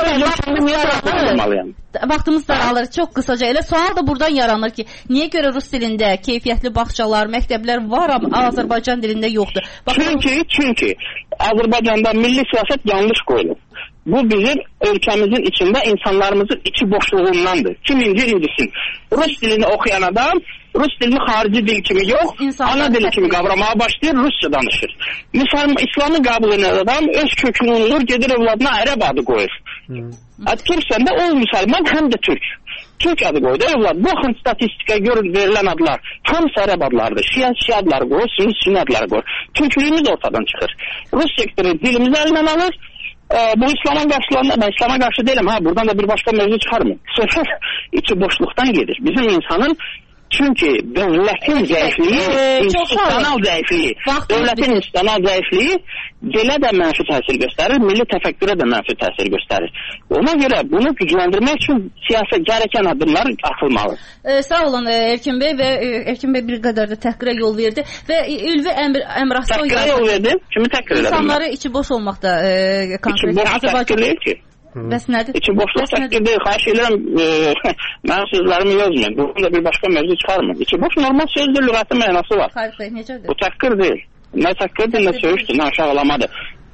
uşağımı vaxtımız daralır, çox qısaca. Elə sual da buradan yaranır ki, niyə görə Rus dilində keyfiyyətli bağçalar, məktəblər var, amma Azərbaycan dilində yoxdur? Çünki Azərbaycanda milli siyasət yanlış qoyulub. Bu bizim ölkəmizin içində insanlarımızın içi boşluğundandır. Kim incir incisin. Rus dilini oxuyan adam Rus dilini xarici dil kimi yox, ana dili kimi qavramaya başlayır, Rusça danışır. İslamı qəbul edən adam öz kökünü unutur, gedir evladına ərəb adı qoyur. Türksən də o müsəlman həm də türk. Türk adı qoydu evlad. Bu axın statistikaya görə verilən adlar hamısı ərəb adlardır. Şia adları qoyur, Sünni adları qoyur. Türklüyümüz ortadan çıxır. Rus sektoru dilimizi əlindən alır. Bu İslam'a qarşılanma, ben İslam'a qarşı değilim. Buradan da bir başka mevzu çıxarmıyor. Söhbət içi boşluqdan gedir. Bizim insanın çünkü devletin zəifliyi, institusional zəifliyi, devletin institusional zəifliyi belə də mənfi təsir göstərir, milli təfəkkürə də mənfi təsir göstərir. Ona görə bunu gücləndirmək üçün siyasi gərəkən adımlar atılmalı. Sağ olun Erkin Bey və Erkin Bey bir qədər də təhqirə yol verdi və Ülvi Əmraslan təhqirə yol verdi. Kimi təhqir elədim? İnsanları içi boş olmaqda içi boş təhqir deyil ki. Bəs nədir? İçi boşluq təhqir deyil. Xahiş edirəm mənim sözlərimi yazmayın. Burada bir başqa mövzu çıxarmayın. İçi boş normal sözdür, lüğəti mənası var. Xahiş Bey, necədir? Bu təhqir deyil. Nə təhqirdir, nə söyüşdür, nə aşağılamadır.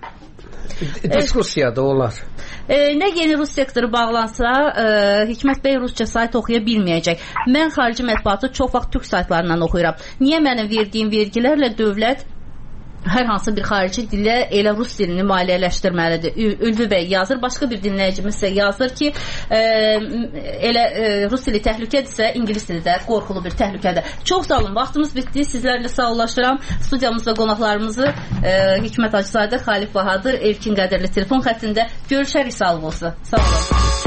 Diskusiyada olar. Nə yeni Rus sektoru bağlansa, Hikmət Bey Rusça sayt oxuya bilməyəcək. Mən xarici mətbuatı çox vaxt türk saytlarından oxuyuram. Niyə mənim verdiyim vergilərlə dövlət hər hansı bir xarici dillə elə rus dilini maliyyələşdirməlidir? Ülvi Bəy yazır, başqa bir dinləyicimiz isə yazır ki, elə rus dili təhlükədirsə, ingilis dili də qorxulu bir təhlükədir. Çox sağ olun, vaxtımız bitdi. Sizlərlə sağollaşıram. Studiyamızda qonaqlarımızı Hikmət Hacızadə, Xalif Bahadır, Erkin Qədirli telefon xəttində görüşərik. Sağ olun. Sağ olun.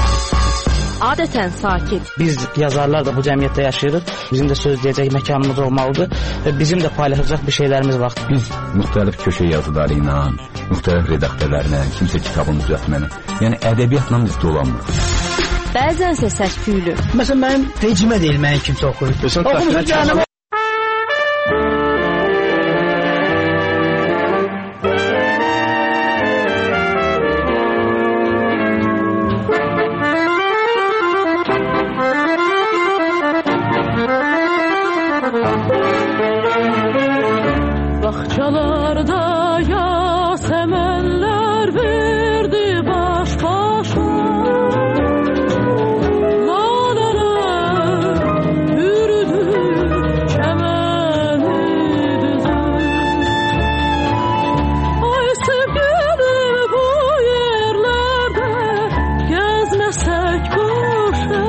Adətən sakit. Biz yazarlar da bu cəmiyyətdə yaşayırıq. Bizim də söz deyəcək məkanımız olmalıdır və bizim də paylaşacaq bir şeylərimiz var. Biz müxtəlif köşə yazıları ilə, müxtəlif redaktörlərlə, kimsə kitabını düzəltməni, yəni ədəbiyyatla biz dolanmırıq. Bəzənsə səs-küylü. Məsələn, mənim vecimə deyil, mənim kimsə oxuyur. Oxumuşum canım. Bahçalarda yasemenler verdi baş başa, laleler yürüdü çemeni düzü. Ay sevgilim bu yerlerde gezmesek boşa,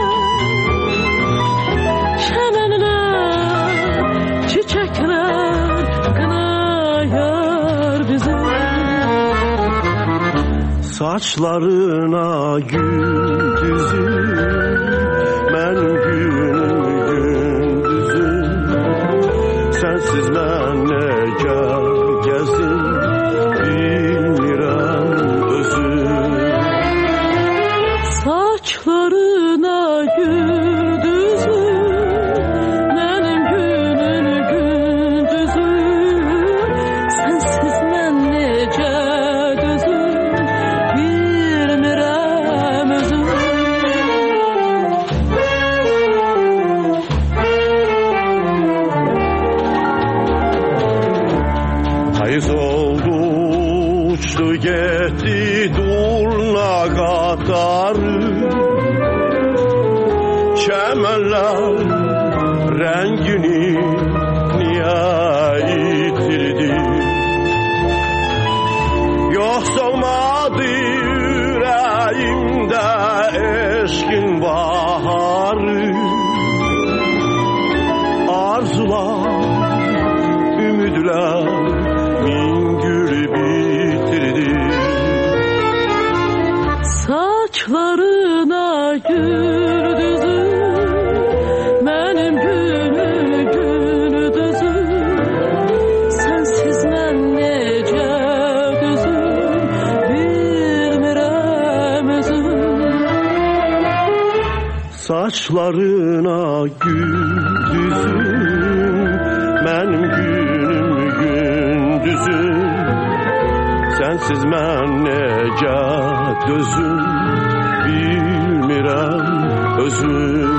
şenenler, çiçekler saçlarına gül düzür, mən günüm gündüzüm, sensiz mən necə gəzim, bilmirəm özüm. Saçlarına gül düzür, mənim günüm gündüzüm, sensiz mən necə Payız oldu, uçtu gitti durna qatarı, çəmənlər rəngini niyə itirdi? Yoxsa olmadı ürəyimdə eşqin baharı, arzular, ümidlər min gül bitirdi. Saçlarına gül düzür, mənim günüm gündüzüm, sensiz mən necə düzüm, bilmirəm özüm. Saçlarına gül düzür, mənim günüm gündüzüm, sensiz mən necə dözüm, bilmirəm özüm.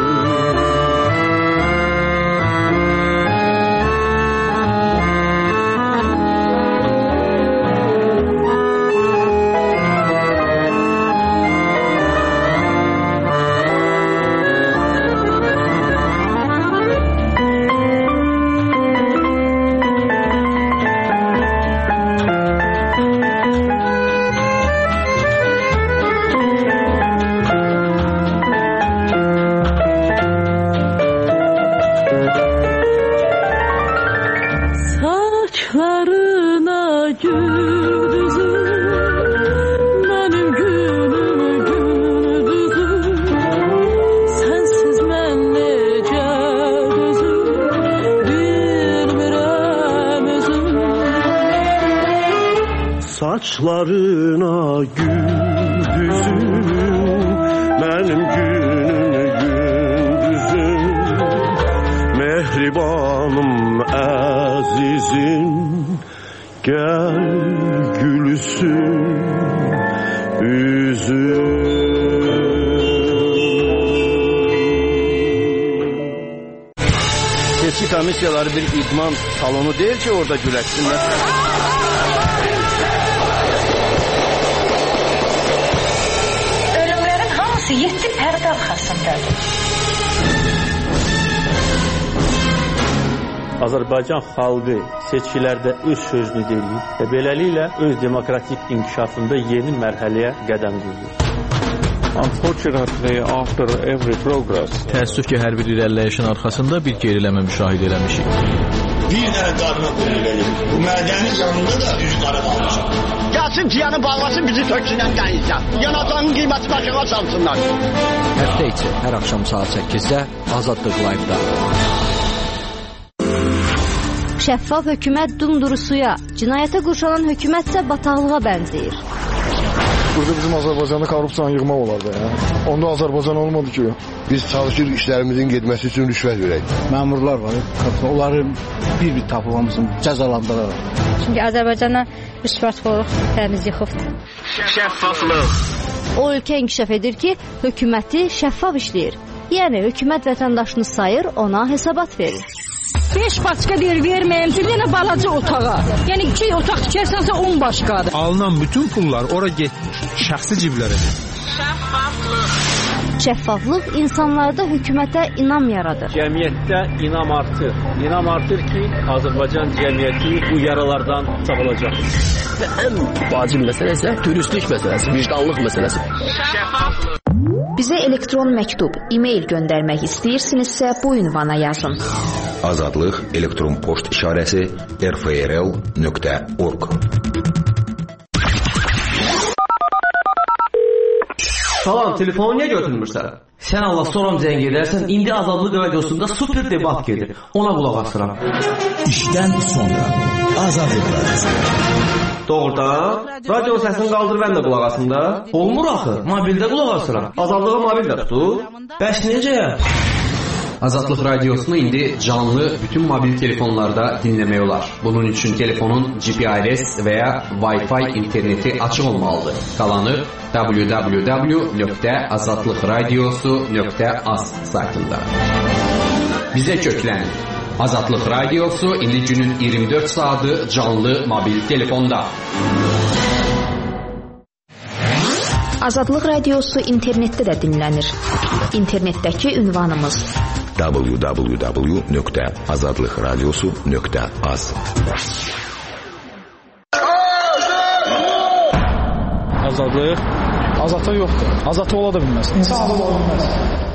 saçlarına gündüzün, mənim günüm gündüzüm, mehribanım əzizim, gəl gülsün üzüm. Seçki komissiyaları bir idman salonu deyil ki, orada güləşsinlər. Ölümlərin hamısı 7 pərdə arxasındadır. Azərbaycan xalqı seçkilərdə öz sözünü deyir və beləliklə öz demokratik inkişafında yeni mərhələyə qədəm qoyur. Unfortunately, after every progress, təəssüf ki, hər bir irəliləyişin arxasında bir geriləmə müşahidə eləmişik. Bir dənə qarına qoyulur. Bu mədənin yanında da düz qara qalmışıq. Gəlsin ciyanı bağlasın, bizi töksünən qayıtsa. Yanacağın qiyməti başına salsınlar. Həftə içi hər axşam saat 8-də Azadlıq Live-da. Şəffaf hökumət dumduru suya, cinayətə qurşanan hökumətsə bataqlığa bənzəyir. Burada bizim Azərbaycanda korrupsiyanı yığmaq olardı ya. Onda Azərbaycan olmadı ki. Biz çalışırıq işlərimizin getməsi üçün rüşvət verək. Məmurlar var, onları bir-bir tapılmamızın cəzalandıraraq. Çünki Azərbaycana rüşvətxorluq təmiz yıxıbdır. Şəffaflıq. O ölkə inkişaf edir ki, hökuməti şəffaf işləyir. Yəni hökumət vətəndaşını sayır, ona hesabat verir. 5 başqa yer verməyəm, bir dənə balaca otağa. Yəni 2 otaq tikərsənsə 10 başqadır. Alınan bütün pullar ora getmir, şəxsi ciblərədir. Şəffaflıq insanlarda hökumətə inam yaradır. Cəmiyyətdə inam artır. İnam artır ki, Azərbaycan cəmiyyəti bu yaralardan sağalacaq. Və ən vacib məsələ isə dürüstlük məsələsi, vicdanlıq məsələsi. Şəffaflıq. Bizə elektron məktub, e-mail göndərmək istəyirsinizsə bu ünvana yazın. Azadlıq elektron poçt işarəsi rfrl.org. Salam, telefonu niyə götürmürsən? Sən Allah soram zəng edərsən, indi Azadlıq radiosunda super debat gedir. Ona qulaq asıram. İşdən sonra Azadlıq radiosu. Doğrudan? Radio səsini qaldır, mən də qulaq asım da. Olmur axı, mobildə qulaq asıram. Azadlığı mobildə tutur. Bəs necə? Azadlıq radiosunu indi canlı bütün mobil telefonlarda dinləmək olar. Bunun üçün telefonun GPRS və ya Wi-Fi interneti açıq olmalıdır. Qalanı www.azadlıqradiosu.az saytında. Bizə köklənin. Azadlıq radiosu indi günün 24 saatı canlı mobil telefonda. Azadlıq radiosu internetdə də dinlənir. İnternetdəki ünvanımız www.azadlıqradiosu.az. Azadlıq? Azadlıq yoxdur. Azadlıq ola da bilməz. İnsan azad ola bilməz.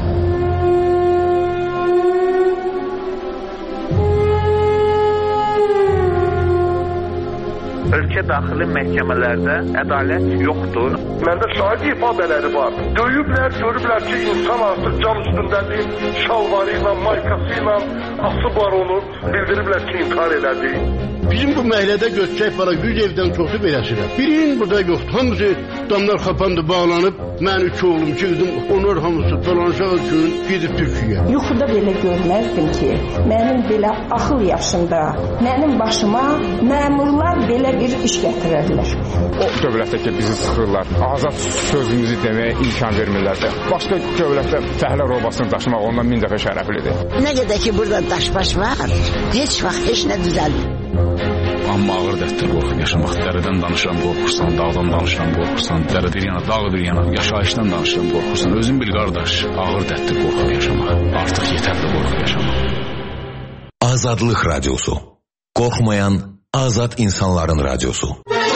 Ölkə daxili məhkəmələrdə ədalət yoxdur. Məndə şahid ifadələri var. Döyüblər, görüblər ki, insan artıq cam üstündədir, şalvarı ilə, maykası ilə asıblar onu, bildiriblər ki, intihar elədi. Bizim bu məhəllədə götürək para 100 evdən çoxu beləşirəm. Birinin burada yoxdur. Hamısı damlar xapandı, bağlanıb. Mən 3 oğlum, 2 qızım, onlar hamısı dolanışağı gün gedib Türkiyə. Yuxuda belə görməzdim ki, mənim belə axıl yaşında, mənim başıma məmurlar belə bir iş gətirərlər. O dövlətdə ki, bizi sıxırlar, azad sözümüzü deməyə imkan vermirlər də. Başqa dövlətdə fəhlə robasını daşımaq ondan 1000 dəfə şərəflidir. Nə qədər ki, burada daşbaş var, heç vaxt heç nə düzəlmir. Amma ağır dərddir qorxub yaşamaq. Dərədən danışıram, qorxursan, dağdan danışıram, qorxursan, dərə bir yana, dağ bir yana, yaşayışdan danışıram, qorxursan. Özün bil qardaş, ağır dərddir qorxub yaşamaq. Artıq yetərli qorxub yaşamaq. Azadlıq radiosu. Qorxmayan azad insanların radiosu.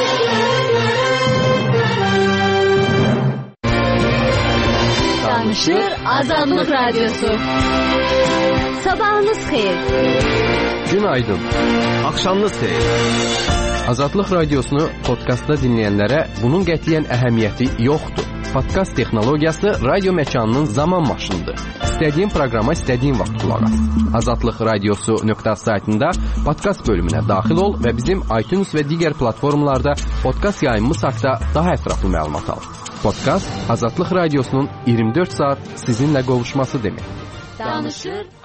Danışır Azadlıq radiosu. Sabahınız xeyir. Günaydın. Axşamınız xeyir. Azadlıq radiosunu podkastda dinləyənlərə bunun qətiyyən əhəmiyyəti yoxdur. Podkast texnologiyası radio məkanının zaman maşınıdır. İstədiyin proqrama istədiyin vaxt qulaq as. Azadlıq radiosu.az saytında podkast bölümünə daxil ol və bizim iTunes və digər platformalarda podkast yayımımız haqqında daha ətraflı məlumat al. Podkast Azadlıq radiosunun 24 saat sizinlə qovuşması demək. Danışır